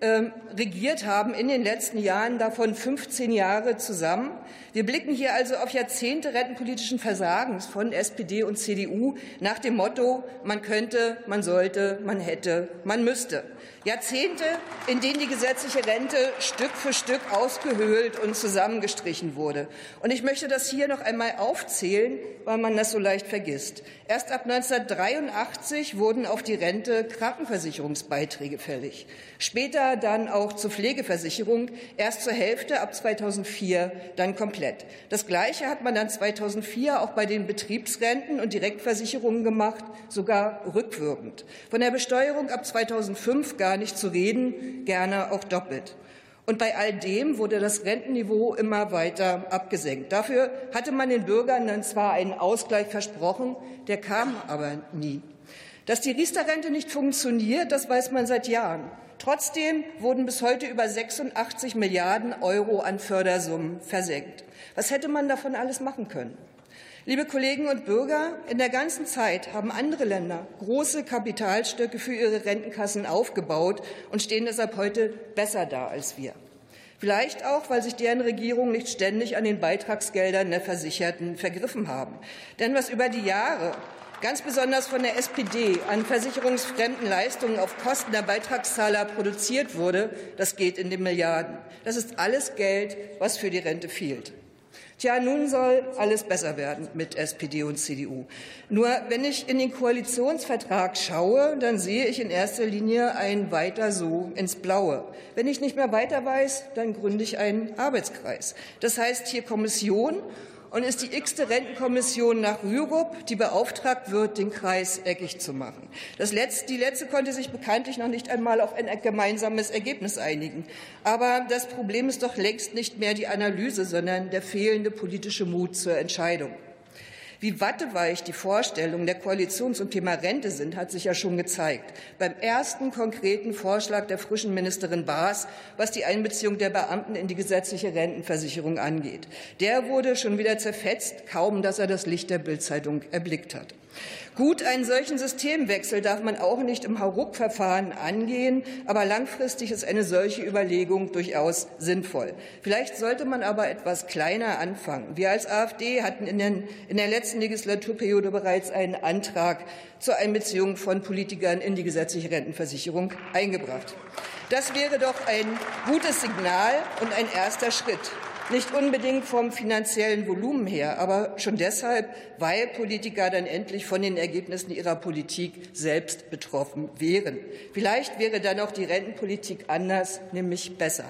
regiert haben in den letzten Jahren, davon fünfzehn Jahre zusammen. Wir blicken hier also auf Jahrzehnte rentenpolitischen Versagens von S P D und C D U nach dem Motto, man könnte, man sollte, man hätte, man müsste. Jahrzehnte, in denen die gesetzliche Rente Stück für Stück ausgehöhlt und zusammengestrichen wurde. Und ich möchte das hier noch einmal aufzählen, weil man das so leicht vergisst. Erst ab neunzehnhundertdreiundachtzig wurden auf die Rente Krankenversicherungsbeiträge fällig. Später dann auch zur Pflegeversicherung, erst zur Hälfte, ab zweitausendvier dann komplett. Das Gleiche hat man dann zweitausendvier auch bei den Betriebsrenten und Direktversicherungen gemacht, sogar rückwirkend. Von der Besteuerung ab zweitausendfünf gar nicht zu reden, gerne auch doppelt. Und bei all dem wurde das Rentenniveau immer weiter abgesenkt. Dafür hatte man den Bürgern dann zwar einen Ausgleich versprochen, der kam aber nie. Dass die Riester-Rente nicht funktioniert, das weiß man seit Jahren. Trotzdem wurden bis heute über sechsundachtzig Milliarden Euro an Fördersummen versenkt. Was hätte man davon alles machen können? Liebe Kollegen und Bürger, in der ganzen Zeit haben andere Länder große Kapitalstöcke für ihre Rentenkassen aufgebaut und stehen deshalb heute besser da als wir. Vielleicht auch, weil sich deren Regierungen nicht ständig an den Beitragsgeldern der Versicherten vergriffen haben. Denn was über die Jahre ganz besonders von der S P D an versicherungsfremden Leistungen auf Kosten der Beitragszahler produziert wurde, das geht in den Milliarden. Das ist alles Geld, was für die Rente fehlt. Tja, nun soll alles besser werden mit S P D und C D U. Nur wenn ich in den Koalitionsvertrag schaue, dann sehe ich in erster Linie ein Weiter so ins Blaue. Wenn ich nicht mehr weiter weiß, dann gründe ich einen Arbeitskreis. Das heißt hier Kommission und ist die x-te Rentenkommission nach Rürup, die beauftragt wird, den Kreis eckig zu machen. Das letzte, die letzte konnte sich bekanntlich noch nicht einmal auf ein gemeinsames Ergebnis einigen. Aber das Problem ist doch längst nicht mehr die Analyse, sondern der fehlende politische Mut zur Entscheidung. Wie watteweich die Vorstellungen der Koalition zum Thema Rente sind, hat sich ja schon gezeigt. Beim ersten konkreten Vorschlag der frischen Ministerin Baas, was die Einbeziehung der Beamten in die gesetzliche Rentenversicherung angeht. Der wurde schon wieder zerfetzt, kaum dass er das Licht der Bild-Zeitung erblickt hat. Gut, einen solchen Systemwechsel darf man auch nicht im Hauruck-Verfahren angehen, aber langfristig ist eine solche Überlegung durchaus sinnvoll. Vielleicht sollte man aber etwas kleiner anfangen. Wir als AfD hatten in, den, in der letzten Legislaturperiode bereits einen Antrag zur Einbeziehung von Politikern in die gesetzliche Rentenversicherung eingebracht. Das wäre doch ein gutes Signal und ein erster Schritt. Nicht unbedingt vom finanziellen Volumen her, aber schon deshalb, weil Politiker dann endlich von den Ergebnissen ihrer Politik selbst betroffen wären. Vielleicht wäre dann auch die Rentenpolitik anders, nämlich besser.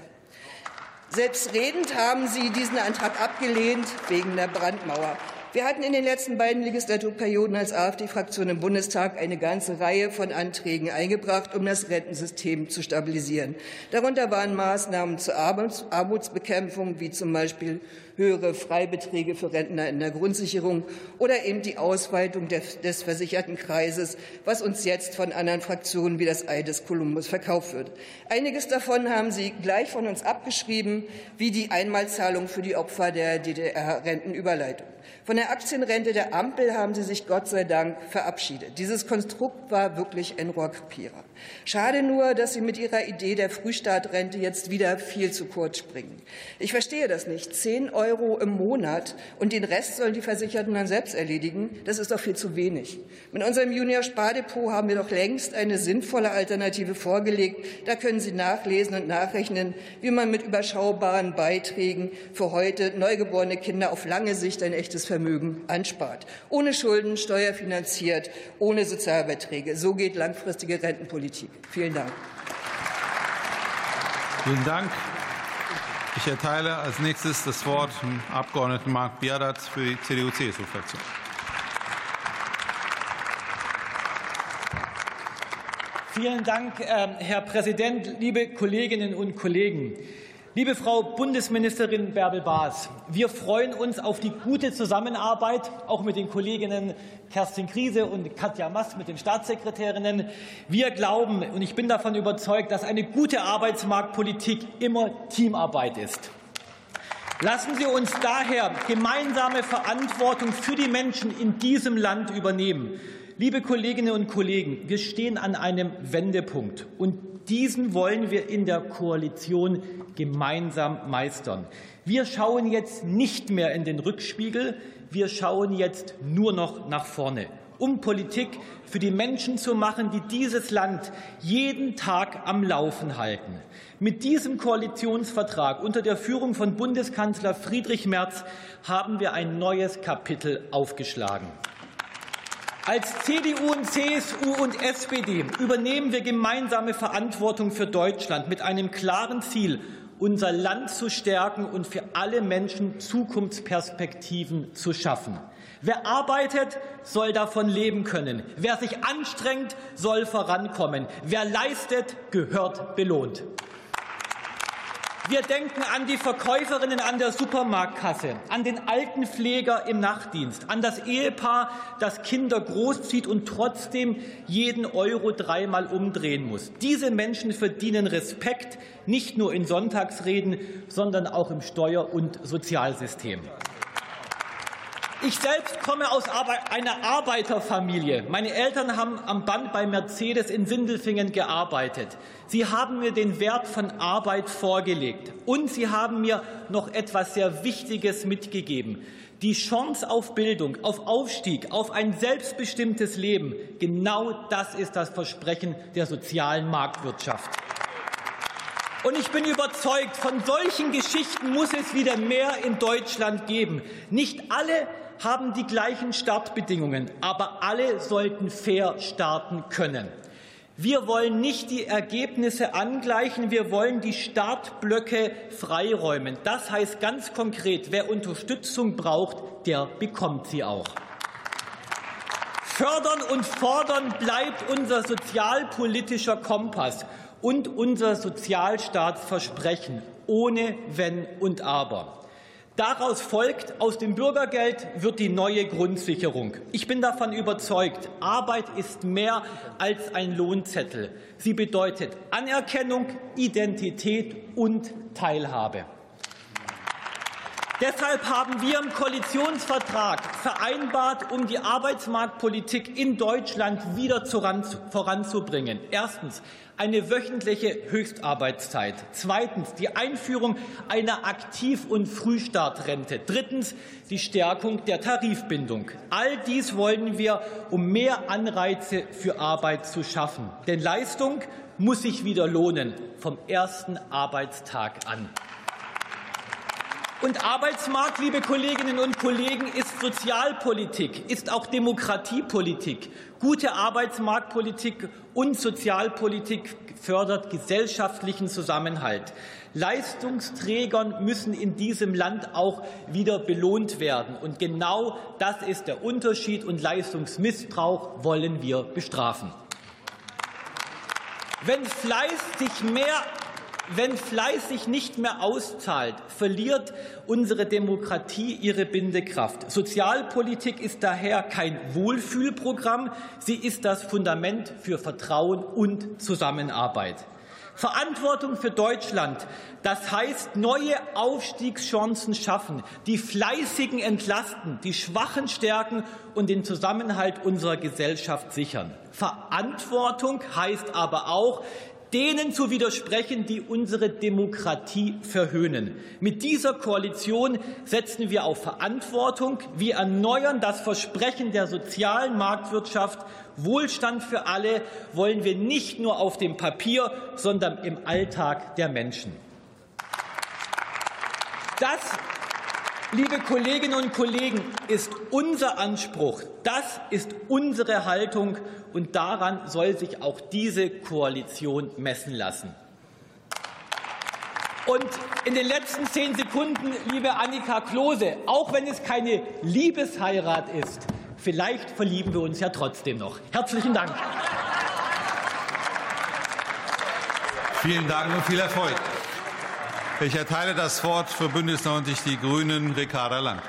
Selbstredend haben Sie diesen Antrag abgelehnt wegen der Brandmauer. Wir hatten in den letzten beiden Legislaturperioden als AfD-Fraktion im Bundestag eine ganze Reihe von Anträgen eingebracht, um das Rentensystem zu stabilisieren. Darunter waren Maßnahmen zur Armutsbekämpfung, wie zum Beispiel höhere Freibeträge für Rentner in der Grundsicherung oder eben die Ausweitung des versicherten Kreises, was uns jetzt von anderen Fraktionen wie das Ei des Kolumbus verkauft wird. Einiges davon haben Sie gleich von uns abgeschrieben, wie die Einmalzahlung für die Opfer der D D R-Rentenüberleitung. Von der Aktienrente der Ampel haben Sie sich Gott sei Dank verabschiedet. Dieses Konstrukt war wirklich ein Rohrkrepierer. Schade nur, dass Sie mit Ihrer Idee der Frühstartrente jetzt wieder viel zu kurz springen. Ich verstehe das nicht. Zehn Euro im Monat und den Rest sollen die Versicherten dann selbst erledigen. Das ist doch viel zu wenig. Mit unserem Junior-Spardepot haben wir doch längst eine sinnvolle Alternative vorgelegt. Da können Sie nachlesen und nachrechnen, wie man mit überschaubaren Beiträgen für heute neugeborene Kinder auf lange Sicht ein echtes Vermögen anspart. Ohne Schulden, steuerfinanziert, ohne Sozialbeiträge. So geht langfristige Rentenpolitik. Vielen Dank. Vielen Dank. Ich erteile als nächstes das Wort dem Abgeordneten Marc Biadat für die C D U C S U-Fraktion. Vielen Dank, Herr Präsident, liebe Kolleginnen und Kollegen. Liebe Frau Bundesministerin Bärbel Baas, wir freuen uns auf die gute Zusammenarbeit, auch mit den Kolleginnen Kerstin Kriese und Katja Mast, mit den Staatssekretärinnen. Wir glauben, und ich bin davon überzeugt, dass eine gute Arbeitsmarktpolitik immer Teamarbeit ist. Lassen Sie uns daher gemeinsame Verantwortung für die Menschen in diesem Land übernehmen. Liebe Kolleginnen und Kollegen, wir stehen an einem Wendepunkt, und diesen wollen wir in der Koalition gemeinsam meistern. Wir schauen jetzt nicht mehr in den Rückspiegel, wir schauen jetzt nur noch nach vorne, um Politik für die Menschen zu machen, die dieses Land jeden Tag am Laufen halten. Mit diesem Koalitionsvertrag unter der Führung von Bundeskanzler Friedrich Merz haben wir ein neues Kapitel aufgeschlagen. Als C D U und C S U und S P D übernehmen wir gemeinsame Verantwortung für Deutschland mit einem klaren Ziel, unser Land zu stärken und für alle Menschen Zukunftsperspektiven zu schaffen. Wer arbeitet, soll davon leben können. Wer sich anstrengt, soll vorankommen. Wer leistet, gehört belohnt. Wir denken an die Verkäuferinnen an der Supermarktkasse, an den Altenpfleger im Nachtdienst, an das Ehepaar, das Kinder großzieht und trotzdem jeden Euro dreimal umdrehen muss. Diese Menschen verdienen Respekt, nicht nur in Sonntagsreden, sondern auch im Steuer- und Sozialsystem. Ich selbst komme aus einer Arbeiterfamilie. Meine Eltern haben am Band bei Mercedes in Sindelfingen gearbeitet. Sie haben mir den Wert von Arbeit vorgelegt. Und sie haben mir noch etwas sehr Wichtiges mitgegeben. Die Chance auf Bildung, auf Aufstieg, auf ein selbstbestimmtes Leben. Genau das ist das Versprechen der sozialen Marktwirtschaft. Und ich bin überzeugt, von solchen Geschichten muss es wieder mehr in Deutschland geben. Nicht alle haben die gleichen Startbedingungen, aber alle sollten fair starten können. Wir wollen nicht die Ergebnisse angleichen, wir wollen die Startblöcke freiräumen. Das heißt ganz konkret, wer Unterstützung braucht, der bekommt sie auch. Fördern und fordern bleibt unser sozialpolitischer Kompass und unser Sozialstaatsversprechen, ohne Wenn und Aber. Daraus folgt, aus dem Bürgergeld wird die neue Grundsicherung. Ich bin davon überzeugt, Arbeit ist mehr als ein Lohnzettel. Sie bedeutet Anerkennung, Identität und Teilhabe. Deshalb haben wir im Koalitionsvertrag vereinbart, um die Arbeitsmarktpolitik in Deutschland wieder voranzubringen. Erstens eine wöchentliche Höchstarbeitszeit. Zweitens die Einführung einer Aktiv- und Frühstartrente. Drittens die Stärkung der Tarifbindung. All dies wollen wir, um mehr Anreize für Arbeit zu schaffen. Denn Leistung muss sich wieder lohnen, vom ersten Arbeitstag an. Und Arbeitsmarkt, liebe Kolleginnen und Kollegen, ist Sozialpolitik, ist auch Demokratiepolitik. Gute Arbeitsmarktpolitik und Sozialpolitik fördert gesellschaftlichen Zusammenhalt. Leistungsträgern müssen in diesem Land auch wieder belohnt werden. Und genau das ist der Unterschied, und Leistungsmissbrauch wollen wir bestrafen. Wenn Fleiß sich mehr Wenn Fleiß sich nicht mehr auszahlt, verliert unsere Demokratie ihre Bindekraft. Sozialpolitik ist daher kein Wohlfühlprogramm, sie ist das Fundament für Vertrauen und Zusammenarbeit. Verantwortung für Deutschland, das heißt neue Aufstiegschancen schaffen, die Fleißigen entlasten, die Schwachen stärken und den Zusammenhalt unserer Gesellschaft sichern. Verantwortung heißt aber auch, denen zu widersprechen, die unsere Demokratie verhöhnen. Mit dieser Koalition setzen wir auf Verantwortung. Wir erneuern das Versprechen der sozialen Marktwirtschaft. Wohlstand für alle wollen wir nicht nur auf dem Papier, sondern im Alltag der Menschen. Das, liebe Kolleginnen und Kollegen, ist unser Anspruch. Das ist unsere Haltung. Und daran soll sich auch diese Koalition messen lassen. Und in den letzten zehn Sekunden, liebe Annika Klose, auch wenn es keine Liebesheirat ist, vielleicht verlieben wir uns ja trotzdem noch. Herzlichen Dank. Vielen Dank und viel Erfolg. Ich erteile das Wort für Bündnis neunzig Die Grünen, Ricarda Lang.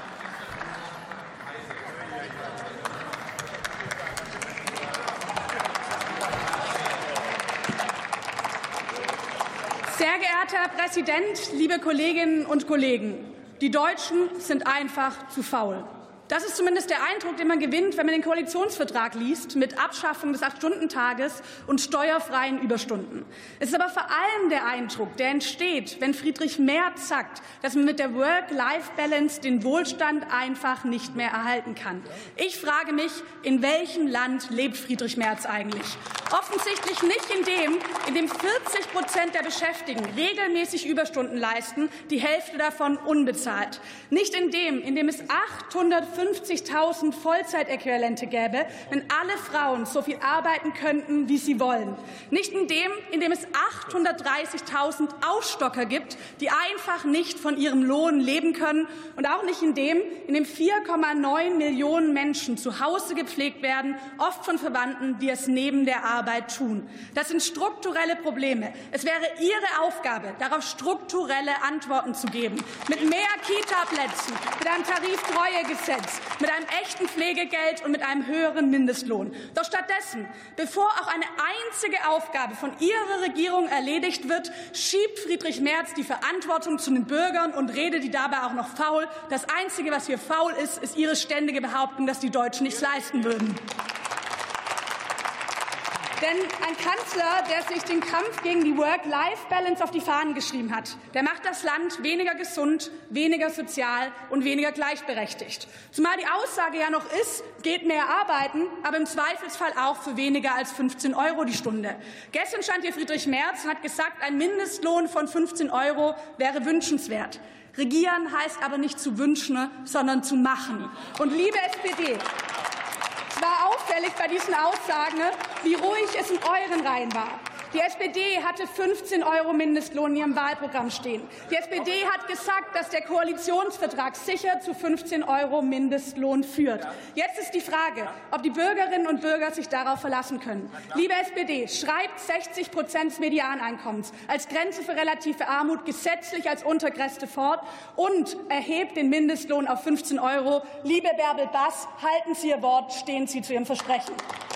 Sehr geehrter Herr Präsident, liebe Kolleginnen und Kollegen! Die Deutschen sind einfach zu faul. Das ist zumindest der Eindruck, den man gewinnt, wenn man den Koalitionsvertrag liest, mit Abschaffung des Acht-Stunden-Tages und steuerfreien Überstunden. Es ist aber vor allem der Eindruck, der entsteht, wenn Friedrich Merz sagt, dass man mit der Work-Life-Balance den Wohlstand einfach nicht mehr erhalten kann. Ich frage mich, in welchem Land lebt Friedrich Merz eigentlich? Offensichtlich nicht in dem, in dem vierzig Prozent der Beschäftigten regelmäßig Überstunden leisten, die Hälfte davon unbezahlt. Nicht in dem, in dem es achthundertfünfzigtausend Vollzeitäquivalente gäbe, wenn alle Frauen so viel arbeiten könnten, wie sie wollen. Nicht in dem, in dem es achthundertdreißigtausend Aufstocker gibt, die einfach nicht von ihrem Lohn leben können. Und auch nicht in dem, in dem vier Komma neun Millionen Menschen zu Hause gepflegt werden, oft von Verwandten, die es neben der Arbeit tun. Das sind strukturelle Probleme. Es wäre Ihre Aufgabe, darauf strukturelle Antworten zu geben. Mit mehr Kita-Plätzen, mit einem Tariftreuegesetz, mit einem echten Pflegegeld und mit einem höheren Mindestlohn. Doch stattdessen, bevor auch eine einzige Aufgabe von Ihrer Regierung erledigt wird, schiebt Friedrich Merz die Verantwortung zu den Bürgern und redet die dabei auch noch faul. Das Einzige, was hier faul ist, ist Ihre ständige Behauptung, dass die Deutschen nichts leisten würden. Denn ein Kanzler, der sich den Kampf gegen die Work-Life-Balance auf die Fahnen geschrieben hat, der macht das Land weniger gesund, weniger sozial und weniger gleichberechtigt. Zumal die Aussage ja noch ist, geht mehr arbeiten, aber im Zweifelsfall auch für weniger als fünfzehn Euro die Stunde. Gestern stand hier Friedrich Merz und hat gesagt, ein Mindestlohn von fünfzehn Euro wäre wünschenswert. Regieren heißt aber nicht zu wünschen, sondern zu machen. Und liebe S P D, es war auffällig bei diesen Aussagen, wie ruhig es in euren Reihen war. Die S P D hatte fünfzehn Euro Mindestlohn in ihrem Wahlprogramm stehen. Die S P D hat gesagt, dass der Koalitionsvertrag sicher zu fünfzehn Euro Mindestlohn führt. Jetzt ist die Frage, ob die Bürgerinnen und Bürger sich darauf verlassen können. Liebe S P D, schreibt sechzig Prozent des Medianeinkommens als Grenze für relative Armut gesetzlich als Untergrenze fort und erhebt den Mindestlohn auf fünfzehn Euro. Liebe Bärbel Bass, halten Sie Ihr Wort, stehen Sie zu Ihrem Versprechen.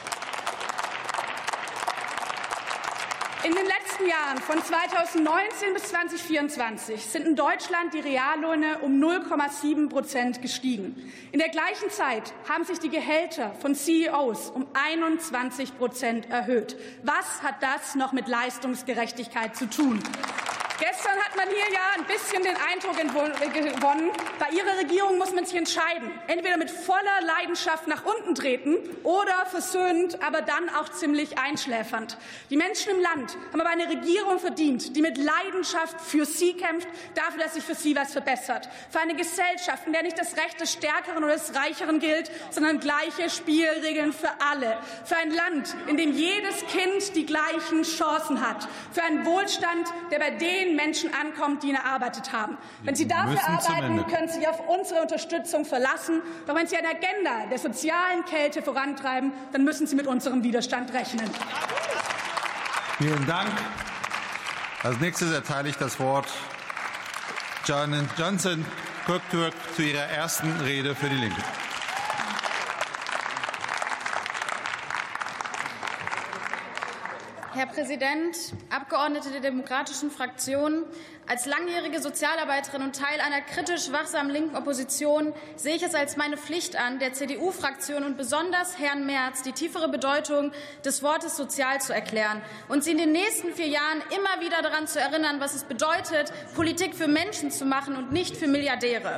In den letzten Jahren von zweitausendneunzehn bis zweitausendvierundzwanzig sind in Deutschland die Reallöhne um null Komma sieben Prozent gestiegen. In der gleichen Zeit haben sich die Gehälter von C E Os um einundzwanzig Prozent erhöht. Was hat das noch mit Leistungsgerechtigkeit zu tun? Gestern hat man hier ja ein bisschen den Eindruck gewonnen, bei Ihrer Regierung muss man sich entscheiden. Entweder mit voller Leidenschaft nach unten treten oder versöhnend, aber dann auch ziemlich einschläfernd. Die Menschen im Land haben aber eine Regierung verdient, die mit Leidenschaft für sie kämpft, dafür, dass sich für sie was verbessert. Für eine Gesellschaft, in der nicht das Recht des Stärkeren oder des Reicheren gilt, sondern gleiche Spielregeln für alle. Für ein Land, in dem jedes Kind die gleichen Chancen hat. Für einen Wohlstand, der bei denen Menschen ankommt, die ihn erarbeitet haben. Wenn Sie dafür arbeiten, können Sie sich auf unsere Unterstützung verlassen. Doch wenn Sie eine Agenda der sozialen Kälte vorantreiben, dann müssen Sie mit unserem Widerstand rechnen. Vielen Dank. Als nächstes erteile ich das Wort Janet Johnson Köktürk zu ihrer ersten Rede für die Linke. Herr Präsident, Abgeordnete der demokratischen Fraktionen! Als langjährige Sozialarbeiterin und Teil einer kritisch wachsamen linken Opposition sehe ich es als meine Pflicht an, der C D U-Fraktion und besonders Herrn Merz die tiefere Bedeutung des Wortes sozial zu erklären und sie in den nächsten vier Jahren immer wieder daran zu erinnern, was es bedeutet, Politik für Menschen zu machen und nicht für Milliardäre.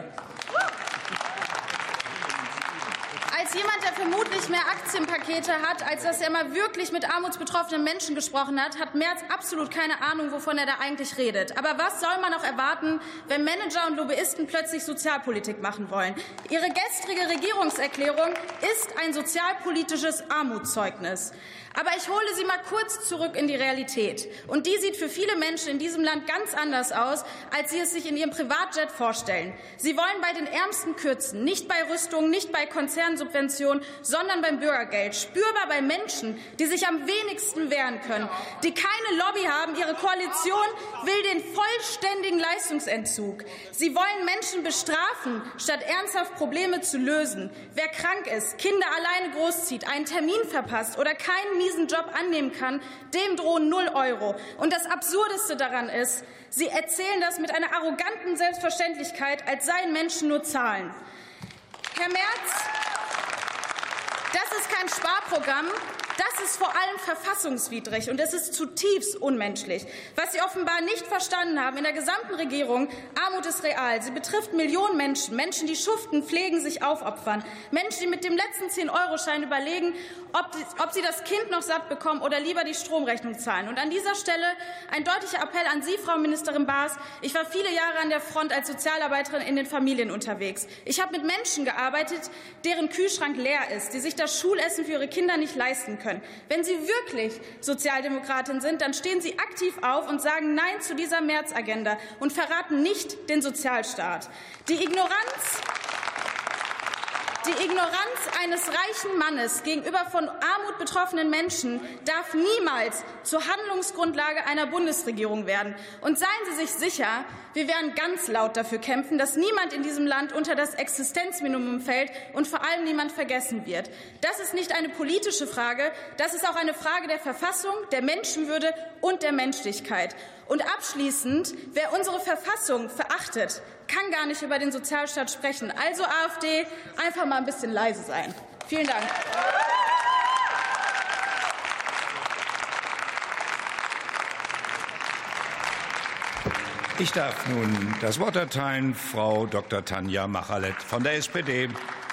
Als jemand, der vermutlich mehr Aktienpakete hat, als dass er mal wirklich mit armutsbetroffenen Menschen gesprochen hat, hat Merz absolut keine Ahnung, wovon er da eigentlich redet. Aber was soll man noch erwarten, wenn Manager und Lobbyisten plötzlich Sozialpolitik machen wollen? Ihre gestrige Regierungserklärung ist ein sozialpolitisches Armutszeugnis. Aber ich hole Sie mal kurz zurück in die Realität. Und die sieht für viele Menschen in diesem Land ganz anders aus, als sie es sich in ihrem Privatjet vorstellen. Sie wollen bei den Ärmsten kürzen, nicht bei Rüstung, nicht bei Konzernsubventionen, Sozialsubventionen, sondern beim Bürgergeld. Spürbar bei Menschen, die sich am wenigsten wehren können, die keine Lobby haben. Ihre Koalition will den vollständigen Leistungsentzug. Sie wollen Menschen bestrafen, statt ernsthaft Probleme zu lösen. Wer krank ist, Kinder alleine großzieht, einen Termin verpasst oder keinen miesen Job annehmen kann, dem drohen null Euro. Und das Absurdeste daran ist, Sie erzählen das mit einer arroganten Selbstverständlichkeit, als seien Menschen nur Zahlen. Herr Merz, das ist kein Sparprogramm. Das ist vor allem verfassungswidrig und es ist zutiefst unmenschlich. Was Sie offenbar nicht verstanden haben in der gesamten Regierung, Armut ist real. Sie betrifft Millionen Menschen, Menschen, die schuften, pflegen, sich aufopfern, Menschen, die mit dem letzten zehn-Euro-Schein überlegen, ob, die, ob sie das Kind noch satt bekommen oder lieber die Stromrechnung zahlen. Und an dieser Stelle ein deutlicher Appell an Sie, Frau Ministerin Baas. Ich war viele Jahre an der Front als Sozialarbeiterin in den Familien unterwegs. Ich habe mit Menschen gearbeitet, deren Kühlschrank leer ist, die sich das Schulessen für ihre Kinder nicht leisten können. Wenn Sie wirklich Sozialdemokratin sind, dann stehen Sie aktiv auf und sagen Nein zu dieser März-Agenda und verraten nicht den Sozialstaat. Die Ignoranz Die Ignoranz eines reichen Mannes gegenüber von Armut betroffenen Menschen darf niemals zur Handlungsgrundlage einer Bundesregierung werden. Und seien Sie sich sicher, wir werden ganz laut dafür kämpfen, dass niemand in diesem Land unter das Existenzminimum fällt und vor allem niemand vergessen wird. Das ist nicht eine politische Frage, das ist auch eine Frage der Verfassung, der Menschenwürde und der Menschlichkeit. Und abschließend, wer unsere Verfassung verachtet, kann gar nicht über den Sozialstaat sprechen. Also AfD, einfach mal ein bisschen leise sein. Vielen Dank. Ich darf nun das Wort erteilen Frau Doktor Tanja Machalett von der S P D.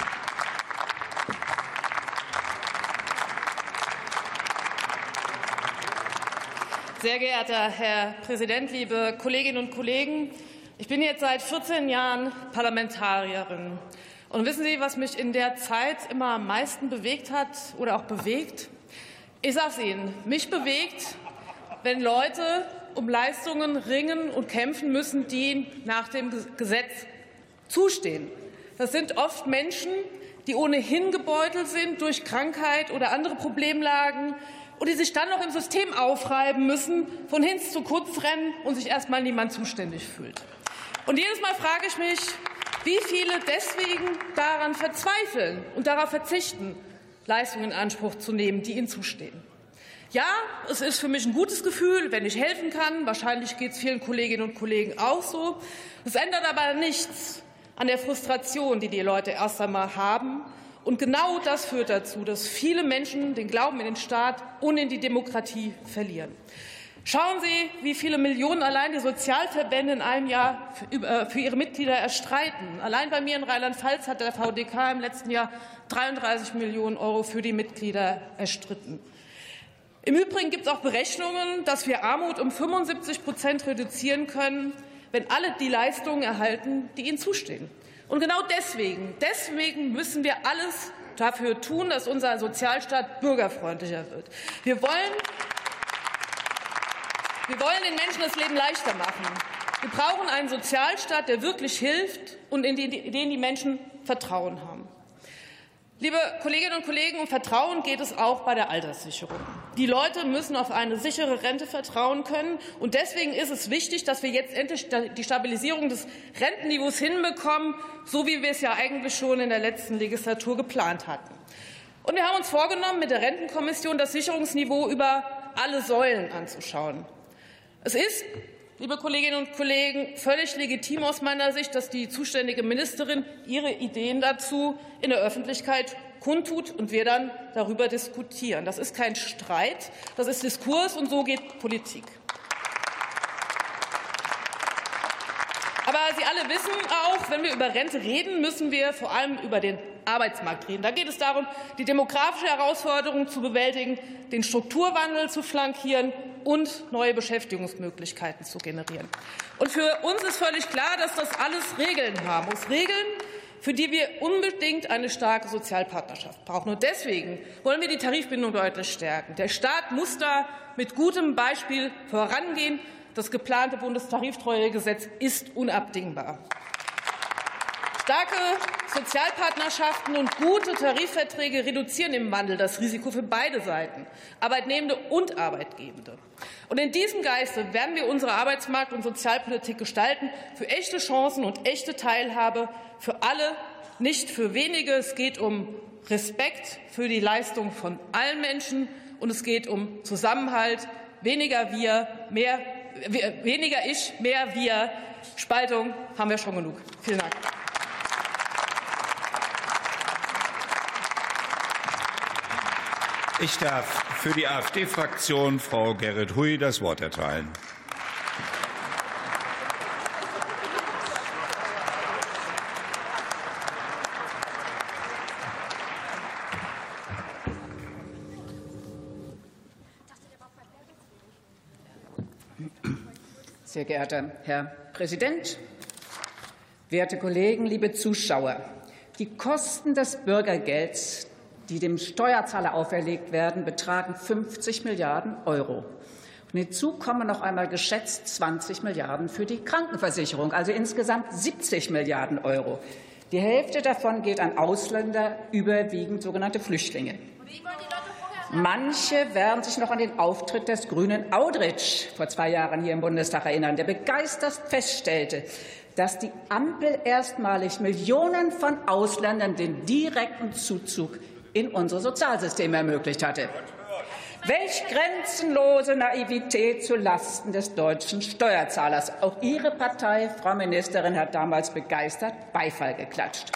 Sehr geehrter Herr Präsident, liebe Kolleginnen und Kollegen! Ich bin jetzt seit vierzehn Jahren Parlamentarierin. Und wissen Sie, was mich in der Zeit immer am meisten bewegt hat oder auch bewegt? Ich sage es Ihnen, mich bewegt, wenn Leute um Leistungen ringen und kämpfen müssen, die ihnen nach dem Gesetz zustehen. Das sind oft Menschen, die ohnehin gebeutelt sind durch Krankheit oder andere Problemlagen und die sich dann noch im System aufreiben müssen, von hinten zu kurz rennen und sich erst mal niemand zuständig fühlt. Und jedes Mal frage ich mich, wie viele deswegen daran verzweifeln und darauf verzichten, Leistungen in Anspruch zu nehmen, die ihnen zustehen. Ja, es ist für mich ein gutes Gefühl, wenn ich helfen kann. Wahrscheinlich geht es vielen Kolleginnen und Kollegen auch so. Es ändert aber nichts an der Frustration, die die Leute erst einmal haben. Und genau das führt dazu, dass viele Menschen den Glauben in den Staat und in die Demokratie verlieren. Schauen Sie, wie viele Millionen allein die Sozialverbände in einem Jahr für ihre Mitglieder erstreiten. Allein bei mir in Rheinland-Pfalz hat der V D K im letzten Jahr dreiunddreißig Millionen Euro für die Mitglieder erstritten. Im Übrigen gibt es auch Berechnungen, dass wir Armut um fünfundsiebzig Prozent reduzieren können, wenn alle die Leistungen erhalten, die ihnen zustehen. Und genau deswegen, deswegen müssen wir alles dafür tun, dass unser Sozialstaat bürgerfreundlicher wird. Wir wollen Wir wollen den Menschen das Leben leichter machen. Wir brauchen einen Sozialstaat, der wirklich hilft und in den die Menschen Vertrauen haben. Liebe Kolleginnen und Kollegen, um Vertrauen geht es auch bei der Alterssicherung. Die Leute müssen auf eine sichere Rente vertrauen können. Und deswegen ist es wichtig, dass wir jetzt endlich die Stabilisierung des Rentenniveaus hinbekommen, so wie wir es ja eigentlich schon in der letzten Legislatur geplant hatten. Und wir haben uns vorgenommen, mit der Rentenkommission das Sicherungsniveau über alle Säulen anzuschauen. Es ist, liebe Kolleginnen und Kollegen, völlig legitim aus meiner Sicht, dass die zuständige Ministerin ihre Ideen dazu in der Öffentlichkeit kundtut und wir dann darüber diskutieren. Das ist kein Streit, das ist Diskurs, und so geht Politik. Aber Sie alle wissen auch, wenn wir über Rente reden, müssen wir vor allem über den Arbeitsmarkt reden. Da geht es darum, die demografische Herausforderung zu bewältigen, den Strukturwandel zu flankieren und neue Beschäftigungsmöglichkeiten zu generieren. Und für uns ist völlig klar, dass das alles Regeln haben muss. Regeln, für die wir unbedingt eine starke Sozialpartnerschaft brauchen. Und deswegen wollen wir die Tarifbindung deutlich stärken. Der Staat muss da mit gutem Beispiel vorangehen. Das geplante Bundestariftreuegesetz ist unabdingbar. Starke Sozialpartnerschaften und gute Tarifverträge reduzieren im Wandel das Risiko für beide Seiten, Arbeitnehmende und Arbeitgebende. Und in diesem Geiste werden wir unsere Arbeitsmarkt- und Sozialpolitik gestalten, für echte Chancen und echte Teilhabe für alle, nicht für wenige. Es geht um Respekt für die Leistung von allen Menschen, und es geht um Zusammenhalt, weniger wir, mehr, weniger ich, mehr wir. Spaltung haben wir schon genug. Vielen Dank. Ich darf für die AfD-Fraktion Frau Gerrit Hui das Wort erteilen. Sehr geehrter Herr Präsident, werte Kollegen, liebe Zuschauer! Die Kosten des Bürgergelds, die dem Steuerzahler auferlegt werden, betragen fünfzig Milliarden Euro. Und hinzu kommen noch einmal geschätzt zwanzig Milliarden für die Krankenversicherung, also insgesamt siebzig Milliarden Euro. Die Hälfte davon geht an Ausländer, überwiegend sogenannte Flüchtlinge. Manche werden sich noch an den Auftritt des Grünen Audrich vor zwei Jahren hier im Bundestag erinnern, der begeistert feststellte, dass die Ampel erstmalig Millionen von Ausländern den direkten Zuzug in unsere Sozialsysteme ermöglicht hatte. Welch grenzenlose Naivität zulasten des deutschen Steuerzahlers. Auch Ihre Partei, Frau Ministerin, hat damals begeistert Beifall geklatscht.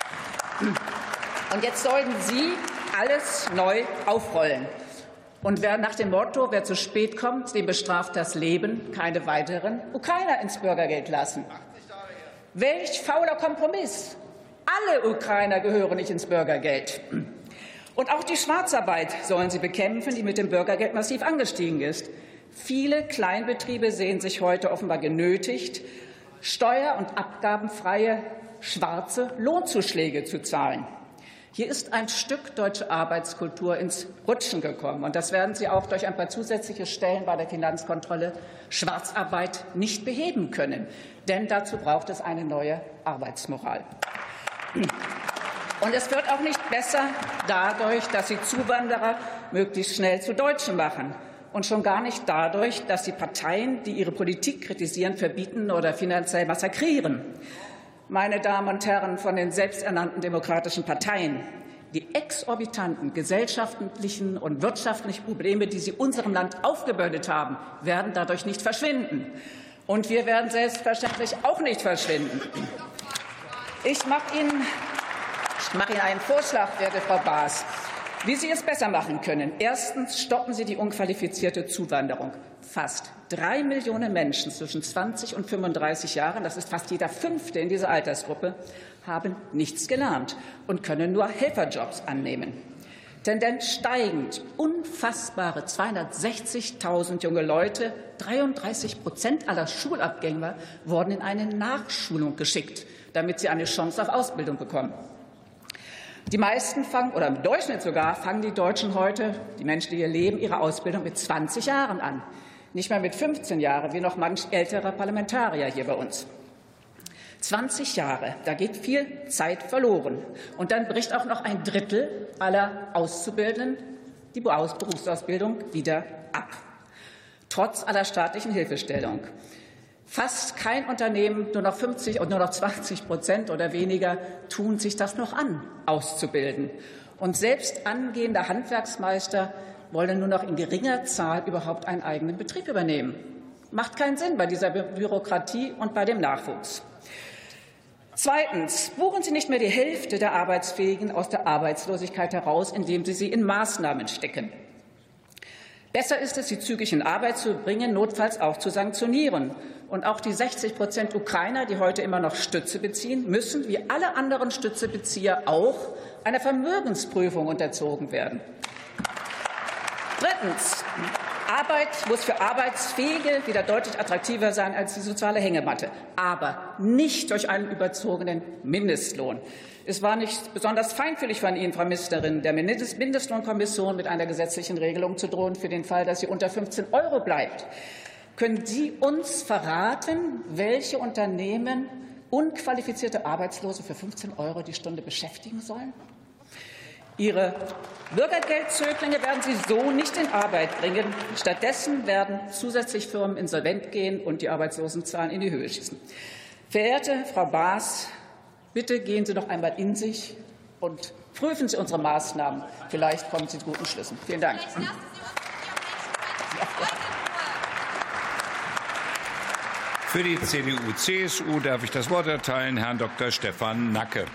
Und jetzt sollten Sie alles neu aufrollen. Und wer nach dem Motto, wer zu spät kommt, dem bestraft das Leben, keine weiteren Ukrainer ins Bürgergeld lassen. Welch fauler Kompromiss! Alle Ukrainer gehören nicht ins Bürgergeld. Und auch die Schwarzarbeit sollen Sie bekämpfen, die mit dem Bürgergeld massiv angestiegen ist. Viele Kleinbetriebe sehen sich heute offenbar genötigt, steuer- und abgabenfreie schwarze Lohnzuschläge zu zahlen. Hier ist ein Stück deutsche Arbeitskultur ins Rutschen gekommen. Und das werden Sie auch durch ein paar zusätzliche Stellen bei der Finanzkontrolle Schwarzarbeit nicht beheben können. Denn dazu braucht es eine neue Arbeitsmoral. Und es wird auch nicht besser dadurch, dass Sie Zuwanderer möglichst schnell zu Deutschen machen. Und schon gar nicht dadurch, dass Sie Parteien, die ihre Politik kritisieren, verbieten oder finanziell massakrieren. Meine Damen und Herren von den selbsternannten demokratischen Parteien, die exorbitanten gesellschaftlichen und wirtschaftlichen Probleme, die Sie unserem Land aufgebürdet haben, werden dadurch nicht verschwinden. Und wir werden selbstverständlich auch nicht verschwinden. Ich mache Ihnen, ich mache Ihnen einen Vorschlag, werte Frau Baas, wie Sie es besser machen können. Erstens stoppen Sie die unqualifizierte Zuwanderung. Fast drei Millionen Menschen zwischen zwanzig und fünfunddreißig Jahren, das ist fast jeder Fünfte in dieser Altersgruppe, haben nichts gelernt und können nur Helferjobs annehmen. Tendenz steigend, unfassbare zweihundertsechzigtausend junge Leute, dreiunddreißig Prozent aller Schulabgänger, wurden in eine Nachschulung geschickt, damit sie eine Chance auf Ausbildung bekommen. Die meisten fangen, oder im Durchschnitt sogar, fangen die Deutschen heute, die Menschen, die hier leben, ihre Ausbildung mit zwanzig Jahren an. Nicht mehr mit fünfzehn Jahren, wie noch manch älterer Parlamentarier hier bei uns. zwanzig Jahre, da geht viel Zeit verloren. Und dann bricht auch noch ein Drittel aller Auszubildenden die Berufsausbildung wieder ab. Trotz aller staatlichen Hilfestellung. Fast kein Unternehmen, nur noch fünfzig und nur noch zwanzig Prozent oder weniger, tun sich das noch an, auszubilden. Und selbst angehende Handwerksmeister wollen nur noch in geringer Zahl überhaupt einen eigenen Betrieb übernehmen. Macht keinen Sinn bei dieser Bürokratie und bei dem Nachwuchs. Zweitens, buchen Sie nicht mehr die Hälfte der Arbeitsfähigen aus der Arbeitslosigkeit heraus, indem Sie sie in Maßnahmen stecken. Besser ist es, sie zügig in Arbeit zu bringen, notfalls auch zu sanktionieren. Und auch die sechzig Prozent Ukrainer, die heute immer noch Stütze beziehen, müssen wie alle anderen Stützebezieher auch einer Vermögensprüfung unterzogen werden. Drittens. Arbeit muss für Arbeitsfähige wieder deutlich attraktiver sein als die soziale Hängematte, aber nicht durch einen überzogenen Mindestlohn. Es war nicht besonders feinfühlig von Ihnen, Frau Ministerin, der Mindestlohnkommission mit einer gesetzlichen Regelung zu drohen, für den Fall, dass sie unter fünfzehn Euro bleibt. Können Sie uns verraten, welche Unternehmen unqualifizierte Arbeitslose für fünfzehn Euro die Stunde beschäftigen sollen? Ihre Bürgergeldzöglinge werden Sie so nicht in Arbeit bringen. Stattdessen werden zusätzlich Firmen insolvent gehen und die Arbeitslosenzahlen in die Höhe schießen. Verehrte Frau Baas, bitte gehen Sie noch einmal in sich und prüfen Sie unsere Maßnahmen. Vielleicht kommen Sie zu guten Schlüssen. Vielen Dank. Für die C D U C S U darf ich das Wort erteilen Herrn Doktor Stefan Nacke.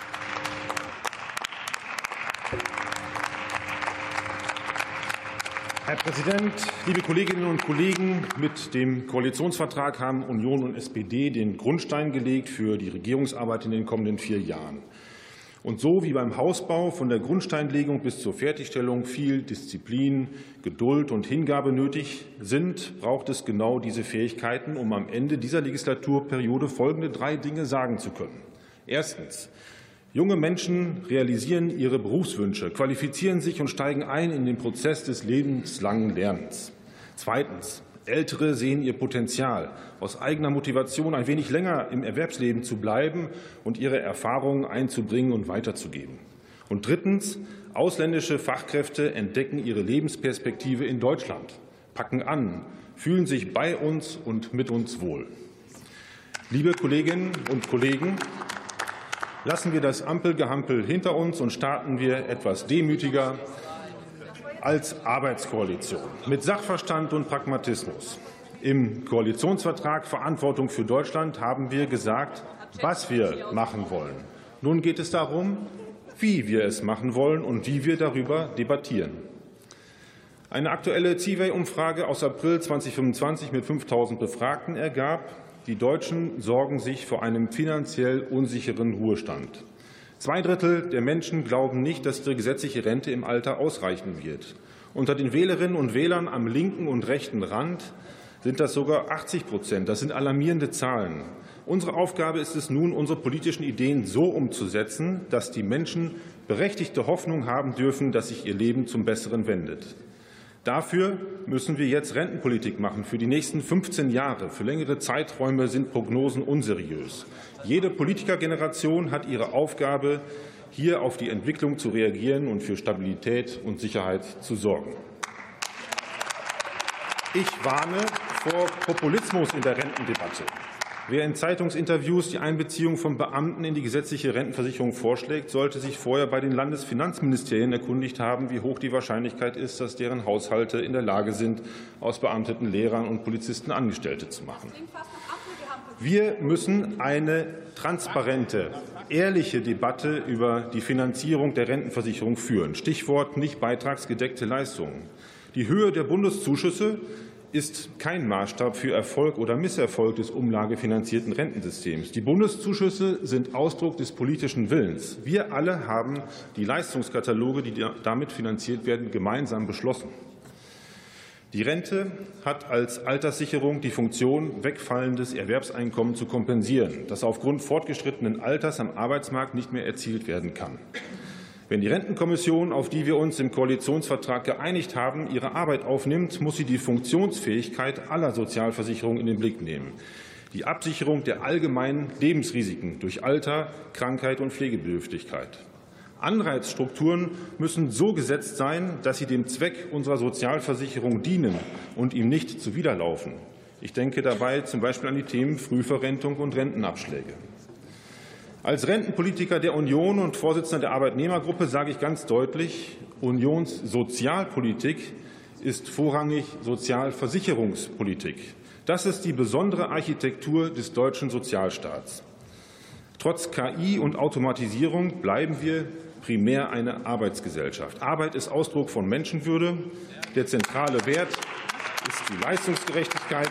Herr Präsident, liebe Kolleginnen und Kollegen! Mit dem Koalitionsvertrag haben Union und S P D den Grundstein gelegt für die Regierungsarbeit in den kommenden vier Jahren. Und so wie beim Hausbau von der Grundsteinlegung bis zur Fertigstellung viel Disziplin, Geduld und Hingabe nötig sind, braucht es genau diese Fähigkeiten, um am Ende dieser Legislaturperiode folgende drei Dinge sagen zu können. Erstens. Junge Menschen realisieren ihre Berufswünsche, qualifizieren sich und steigen ein in den Prozess des lebenslangen Lernens. Zweitens. Ältere sehen ihr Potenzial, aus eigener Motivation ein wenig länger im Erwerbsleben zu bleiben und ihre Erfahrungen einzubringen und weiterzugeben. Und drittens. Ausländische Fachkräfte entdecken ihre Lebensperspektive in Deutschland, packen an, fühlen sich bei uns und mit uns wohl. Liebe Kolleginnen und Kollegen, lassen wir das Ampelgehampel hinter uns und starten wir etwas demütiger als Arbeitskoalition mit Sachverstand und Pragmatismus. Im Koalitionsvertrag Verantwortung für Deutschland haben wir gesagt, was wir machen wollen. Nun geht es darum, wie wir es machen wollen und wie wir darüber debattieren. Eine aktuelle Ziway-Umfrage aus April zweitausendfünfundzwanzig mit fünftausend Befragten ergab, die Deutschen sorgen sich vor einem finanziell unsicheren Ruhestand. Zwei Drittel der Menschen glauben nicht, dass ihre gesetzliche Rente im Alter ausreichen wird. Unter den Wählerinnen und Wählern am linken und rechten Rand sind das sogar achtzig Prozent. Das sind alarmierende Zahlen. Unsere Aufgabe ist es nun, unsere politischen Ideen so umzusetzen, dass die Menschen berechtigte Hoffnung haben dürfen, dass sich ihr Leben zum Besseren wendet. Dafür müssen wir jetzt Rentenpolitik machen für die nächsten fünfzehn Jahre. Für längere Zeiträume sind Prognosen unseriös. Jede Politikergeneration hat ihre Aufgabe, hier auf die Entwicklung zu reagieren und für Stabilität und Sicherheit zu sorgen. Ich warne vor Populismus in der Rentendebatte. Wer in Zeitungsinterviews die Einbeziehung von Beamten in die gesetzliche Rentenversicherung vorschlägt, sollte sich vorher bei den Landesfinanzministerien erkundigt haben, wie hoch die Wahrscheinlichkeit ist, dass deren Haushalte in der Lage sind, aus beamteten Lehrern und Polizisten Angestellte zu machen. Wir müssen eine transparente, ehrliche Debatte über die Finanzierung der Rentenversicherung führen. Stichwort nicht beitragsgedeckte Leistungen. Die Höhe der Bundeszuschüsse ist kein Maßstab für Erfolg oder Misserfolg des umlagefinanzierten Rentensystems. Die Bundeszuschüsse sind Ausdruck des politischen Willens. Wir alle haben die Leistungskataloge, die damit finanziert werden, gemeinsam beschlossen. Die Rente hat als Alterssicherung die Funktion, wegfallendes Erwerbseinkommen zu kompensieren, das aufgrund fortgeschrittenen Alters am Arbeitsmarkt nicht mehr erzielt werden kann. Wenn die Rentenkommission, auf die wir uns im Koalitionsvertrag geeinigt haben, ihre Arbeit aufnimmt, muss sie die Funktionsfähigkeit aller Sozialversicherungen in den Blick nehmen. Die Absicherung der allgemeinen Lebensrisiken durch Alter, Krankheit und Pflegebedürftigkeit. Anreizstrukturen müssen so gesetzt sein, dass sie dem Zweck unserer Sozialversicherung dienen und ihm nicht zuwiderlaufen. Ich denke dabei zum Beispiel an die Themen Frühverrentung und Rentenabschläge. Als Rentenpolitiker der Union und Vorsitzender der Arbeitnehmergruppe sage ich ganz deutlich, Unions Sozialpolitik ist vorrangig Sozialversicherungspolitik. Das ist die besondere Architektur des deutschen Sozialstaats. Trotz K I und Automatisierung bleiben wir primär eine Arbeitsgesellschaft. Arbeit ist Ausdruck von Menschenwürde. Der zentrale Wert ist die Leistungsgerechtigkeit.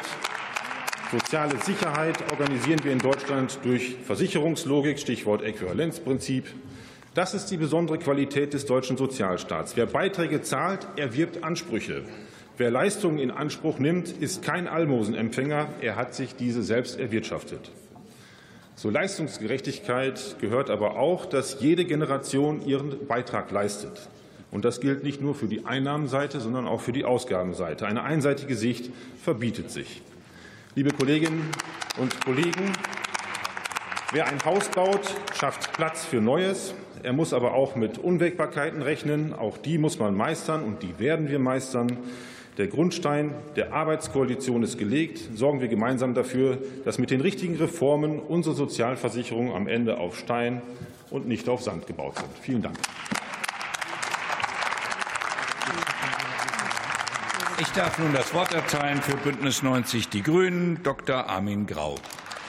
Soziale Sicherheit organisieren wir in Deutschland durch Versicherungslogik, Stichwort Äquivalenzprinzip. Das ist die besondere Qualität des deutschen Sozialstaats. Wer Beiträge zahlt, erwirbt Ansprüche. Wer Leistungen in Anspruch nimmt, ist kein Almosenempfänger. Er hat sich diese selbst erwirtschaftet. Zur Leistungsgerechtigkeit gehört aber auch, dass jede Generation ihren Beitrag leistet. Und das gilt nicht nur für die Einnahmenseite, sondern auch für die Ausgabenseite. Eine einseitige Sicht verbietet sich. Liebe Kolleginnen und Kollegen, Wer ein Haus baut, schafft Platz für Neues. Er muss aber auch mit Unwägbarkeiten rechnen. Auch die muss man meistern, und die werden wir meistern. Der Grundstein der Arbeitskoalition ist gelegt. Sorgen wir gemeinsam dafür, dass mit den richtigen Reformen unsere Sozialversicherungen am Ende auf Stein und nicht auf Sand gebaut sind. Vielen Dank. Ich darf nun das Wort erteilen für Bündnis neunzig Die Grünen, Doktor Armin Grau.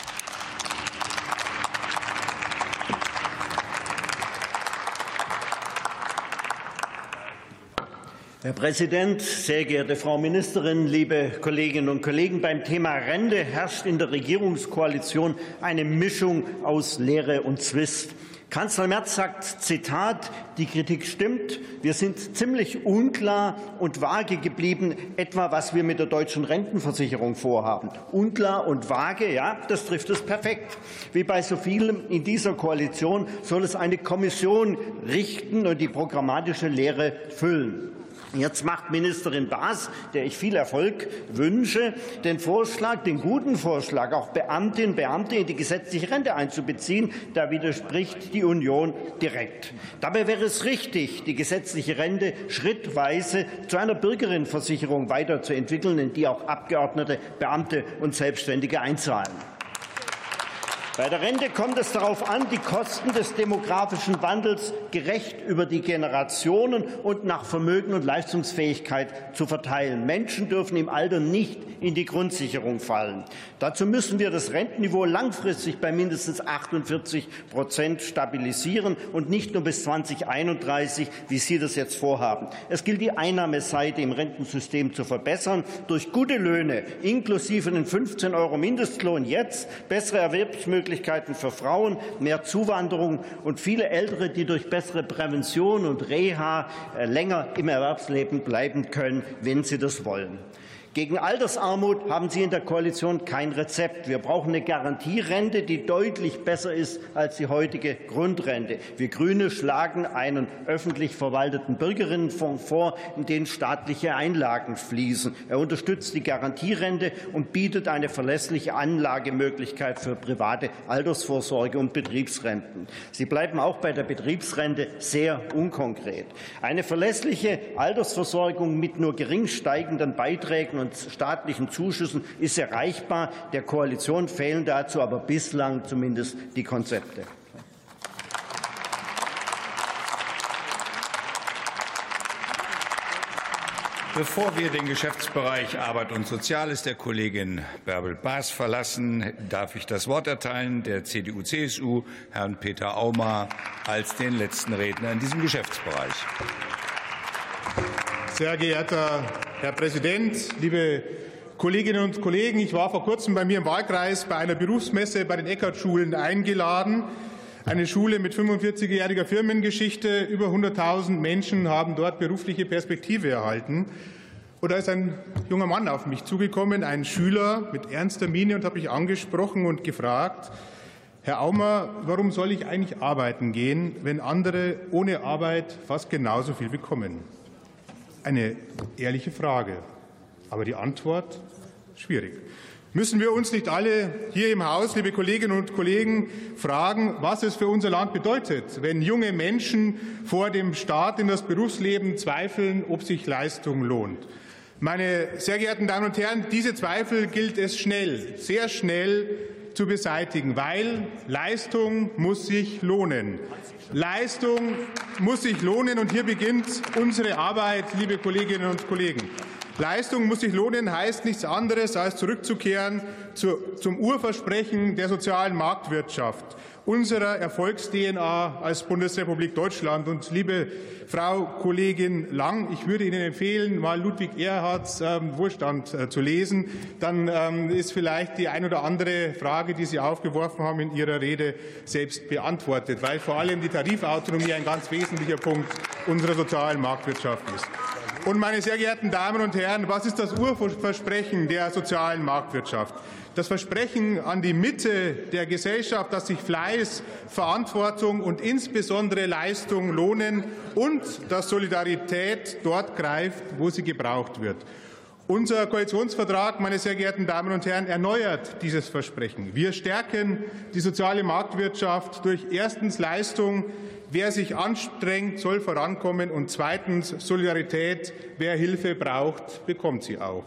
Herr Präsident, sehr geehrte Frau Ministerin, liebe Kolleginnen und Kollegen! Beim Thema Rente herrscht in der Regierungskoalition eine Mischung aus Lehre und Zwist. Kanzler Merz sagt, Zitat, die Kritik stimmt, wir sind ziemlich unklar und vage geblieben, etwa was wir mit der deutschen Rentenversicherung vorhaben. Unklar und vage, ja, das trifft es perfekt. Wie bei so vielem in dieser Koalition soll es eine Kommission richten und die programmatische Lehre füllen. Jetzt macht Ministerin Baas, der ich viel Erfolg wünsche, den Vorschlag, den guten Vorschlag, auch Beamtinnen und Beamte in die gesetzliche Rente einzubeziehen. Da widerspricht die Union direkt. Dabei wäre es richtig, die gesetzliche Rente schrittweise zu einer Bürgerinnenversicherung weiterzuentwickeln, in die auch Abgeordnete, Beamte und Selbstständige einzahlen. Bei der Rente kommt es darauf an, die Kosten des demografischen Wandels gerecht über die Generationen und nach Vermögen und Leistungsfähigkeit zu verteilen. Menschen dürfen im Alter nicht in die Grundsicherung fallen. Dazu müssen wir das Rentenniveau langfristig bei mindestens achtundvierzig Prozent stabilisieren und nicht nur bis zweitausendeinunddreißig, wie Sie das jetzt vorhaben. Es gilt, die Einnahmeseite im Rentensystem zu verbessern, durch gute Löhne inklusive den fünfzehn Euro Mindestlohn jetzt, bessere Erwerbsmöglichkeiten für Frauen, mehr Zuwanderung und viele Ältere, die durch bessere Prävention und Reha länger im Erwerbsleben bleiben können, wenn sie das wollen. Gegen Altersarmut haben Sie in der Koalition kein Rezept. Wir brauchen eine Garantierente, die deutlich besser ist als die heutige Grundrente. Wir Grüne schlagen einen öffentlich verwalteten Bürgerinnenfonds vor, in den staatliche Einlagen fließen. Er unterstützt die Garantierente und bietet eine verlässliche Anlagemöglichkeit für private Altersvorsorge und Betriebsrenten. Sie bleiben auch bei der Betriebsrente sehr unkonkret. Eine verlässliche Altersversorgung mit nur gering steigenden Beiträgen und staatlichen Zuschüssen ist erreichbar. Der Koalition fehlen dazu aber bislang zumindest die Konzepte. Bevor wir den Geschäftsbereich Arbeit und Soziales der Kollegin Bärbel Baas verlassen, darf ich das Wort erteilen der C D U C S U, Herrn Peter Auma, als den letzten Redner in diesem Geschäftsbereich. Sehr geehrter Herr Präsident, liebe Kolleginnen und Kollegen! Ich war vor kurzem bei mir im Wahlkreis bei einer Berufsmesse bei den Eckart-Schulen eingeladen. Eine Schule mit fünfundvierzigjähriger Firmengeschichte. Über hunderttausend Menschen haben dort berufliche Perspektive erhalten. Und da ist ein junger Mann auf mich zugekommen, ein Schüler mit ernster Miene, und hat mich angesprochen und gefragt: Herr Auma, warum soll ich eigentlich arbeiten gehen, wenn andere ohne Arbeit fast genauso viel bekommen? Eine ehrliche Frage, aber die Antwort schwierig. Müssen wir uns nicht alle hier im Haus, liebe Kolleginnen und Kollegen, fragen, was es für unser Land bedeutet, wenn junge Menschen vor dem Start in das Berufsleben zweifeln, ob sich Leistung lohnt? Meine sehr geehrten Damen und Herren, diese Zweifel gilt es schnell, sehr schnell zu beseitigen, weil Leistung muss sich lohnen. Leistung muss sich lohnen, und hier beginnt unsere Arbeit, liebe Kolleginnen und Kollegen. Leistung muss sich lohnen heißt nichts anderes, als zurückzukehren zu, zum Urversprechen der sozialen Marktwirtschaft, unserer Erfolgs-D N A als Bundesrepublik Deutschland. Und liebe Frau Kollegin Lang, ich würde Ihnen empfehlen, mal Ludwig Erhards ähm, Wohlstand äh, zu lesen. Dann ähm, ist vielleicht die ein oder andere Frage, die Sie aufgeworfen haben, in Ihrer Rede selbst beantwortet, weil vor allem die Tarifautonomie ein ganz wesentlicher Punkt unserer sozialen Marktwirtschaft ist. Und, meine sehr geehrten Damen und Herren, was ist das Urversprechen der sozialen Marktwirtschaft? Das Versprechen an die Mitte der Gesellschaft, dass sich Fleiß, Verantwortung und insbesondere Leistung lohnen und dass Solidarität dort greift, wo sie gebraucht wird. Unser Koalitionsvertrag, meine sehr geehrten Damen und Herren, erneuert dieses Versprechen. Wir stärken die soziale Marktwirtschaft durch erstens Leistung. Wer sich anstrengt, soll vorankommen. Und zweitens Solidarität. Wer Hilfe braucht, bekommt sie auch.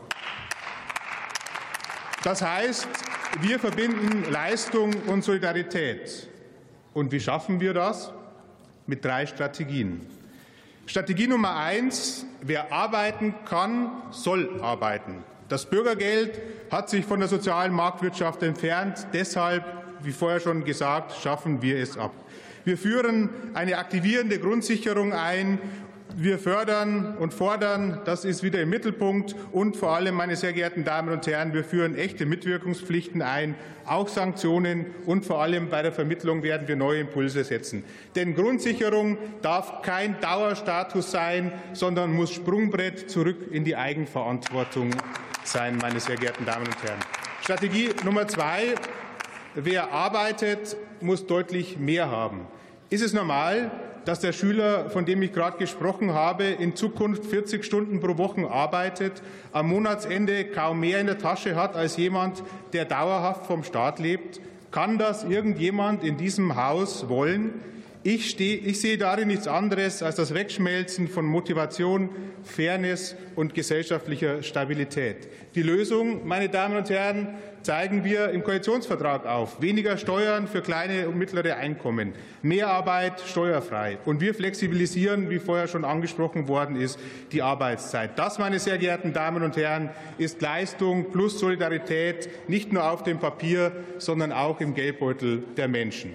Das heißt, wir verbinden Leistung und Solidarität. Und wie schaffen wir das? Mit drei Strategien. Strategie Nummer eins. Wer arbeiten kann, soll arbeiten. Das Bürgergeld hat sich von der sozialen Marktwirtschaft entfernt. Deshalb, wie vorher schon gesagt, schaffen wir es ab. Wir führen eine aktivierende Grundsicherung ein. Wir fördern und fordern, das ist wieder im Mittelpunkt. Und vor allem, meine sehr geehrten Damen und Herren, wir führen echte Mitwirkungspflichten ein, auch Sanktionen. Und vor allem bei der Vermittlung werden wir neue Impulse setzen. Denn Grundsicherung darf kein Dauerstatus sein, sondern muss Sprungbrett zurück in die Eigenverantwortung sein, meine sehr geehrten Damen und Herren. Strategie Nummer zwei. Wer arbeitet, muss deutlich mehr haben. Ist es normal, dass der Schüler, von dem ich gerade gesprochen habe, in Zukunft vierzig Stunden pro Woche arbeitet, am Monatsende kaum mehr in der Tasche hat als jemand, der dauerhaft vom Staat lebt? Kann das irgendjemand in diesem Haus wollen? Ich, stehe, ich sehe darin nichts anderes als das Wegschmelzen von Motivation, Fairness und gesellschaftlicher Stabilität. Die Lösung, meine Damen und Herren, zeigen wir im Koalitionsvertrag auf. Weniger Steuern für kleine und mittlere Einkommen, mehr Arbeit steuerfrei. Und wir flexibilisieren, wie vorher schon angesprochen worden ist, die Arbeitszeit. Das, meine sehr geehrten Damen und Herren, ist Leistung plus Solidarität, nicht nur auf dem Papier, sondern auch im Geldbeutel der Menschen.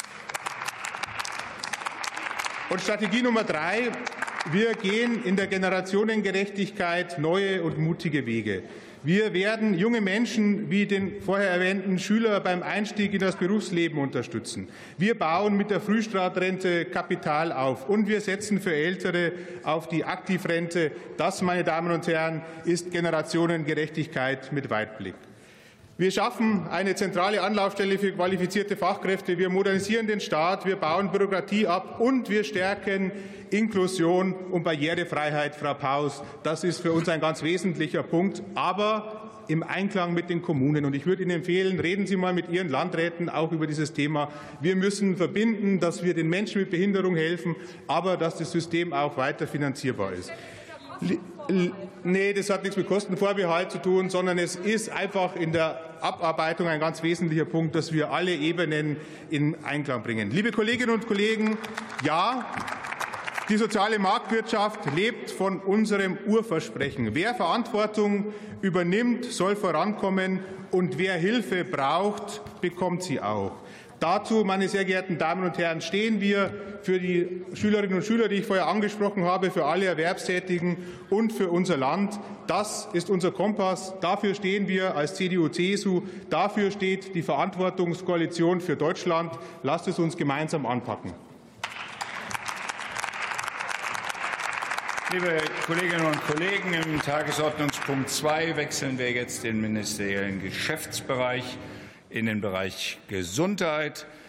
Und Strategie Nummer drei. Wir gehen in der Generationengerechtigkeit neue und mutige Wege. Wir werden junge Menschen wie den vorher erwähnten Schüler beim Einstieg in das Berufsleben unterstützen. Wir bauen mit der Frühstartrente Kapital auf, und wir setzen für Ältere auf die Aktivrente. Das, meine Damen und Herren, ist Generationengerechtigkeit mit Weitblick. Wir schaffen eine zentrale Anlaufstelle für qualifizierte Fachkräfte. Wir modernisieren den Staat, wir bauen Bürokratie ab, und wir stärken Inklusion und Barrierefreiheit, Frau Paus. Das ist für uns ein ganz wesentlicher Punkt, aber im Einklang mit den Kommunen. Und ich würde Ihnen empfehlen, reden Sie mal mit Ihren Landräten auch über dieses Thema. Wir müssen verbinden, dass wir den Menschen mit Behinderung helfen, aber dass das System auch weiter finanzierbar ist. Nee, das hat nichts mit Kostenvorbehalt zu tun, sondern es ist einfach in der Abarbeitung ein ganz wesentlicher Punkt, dass wir alle Ebenen in Einklang bringen. Liebe Kolleginnen und Kollegen, ja, die soziale Marktwirtschaft lebt von unserem Urversprechen. Wer Verantwortung übernimmt, soll vorankommen, und wer Hilfe braucht, bekommt sie auch. Dazu, meine sehr geehrten Damen und Herren, stehen wir für die Schülerinnen und Schüler, die ich vorher angesprochen habe, für alle Erwerbstätigen und für unser Land. Das ist unser Kompass. Dafür stehen wir als C D U C S U. Dafür steht die Verantwortungskoalition für Deutschland. Lasst es uns gemeinsam anpacken. Liebe Kolleginnen und Kollegen, im Tagesordnungspunkt zwei wechseln wir jetzt den ministeriellen Geschäftsbereich in den Bereich Gesundheit.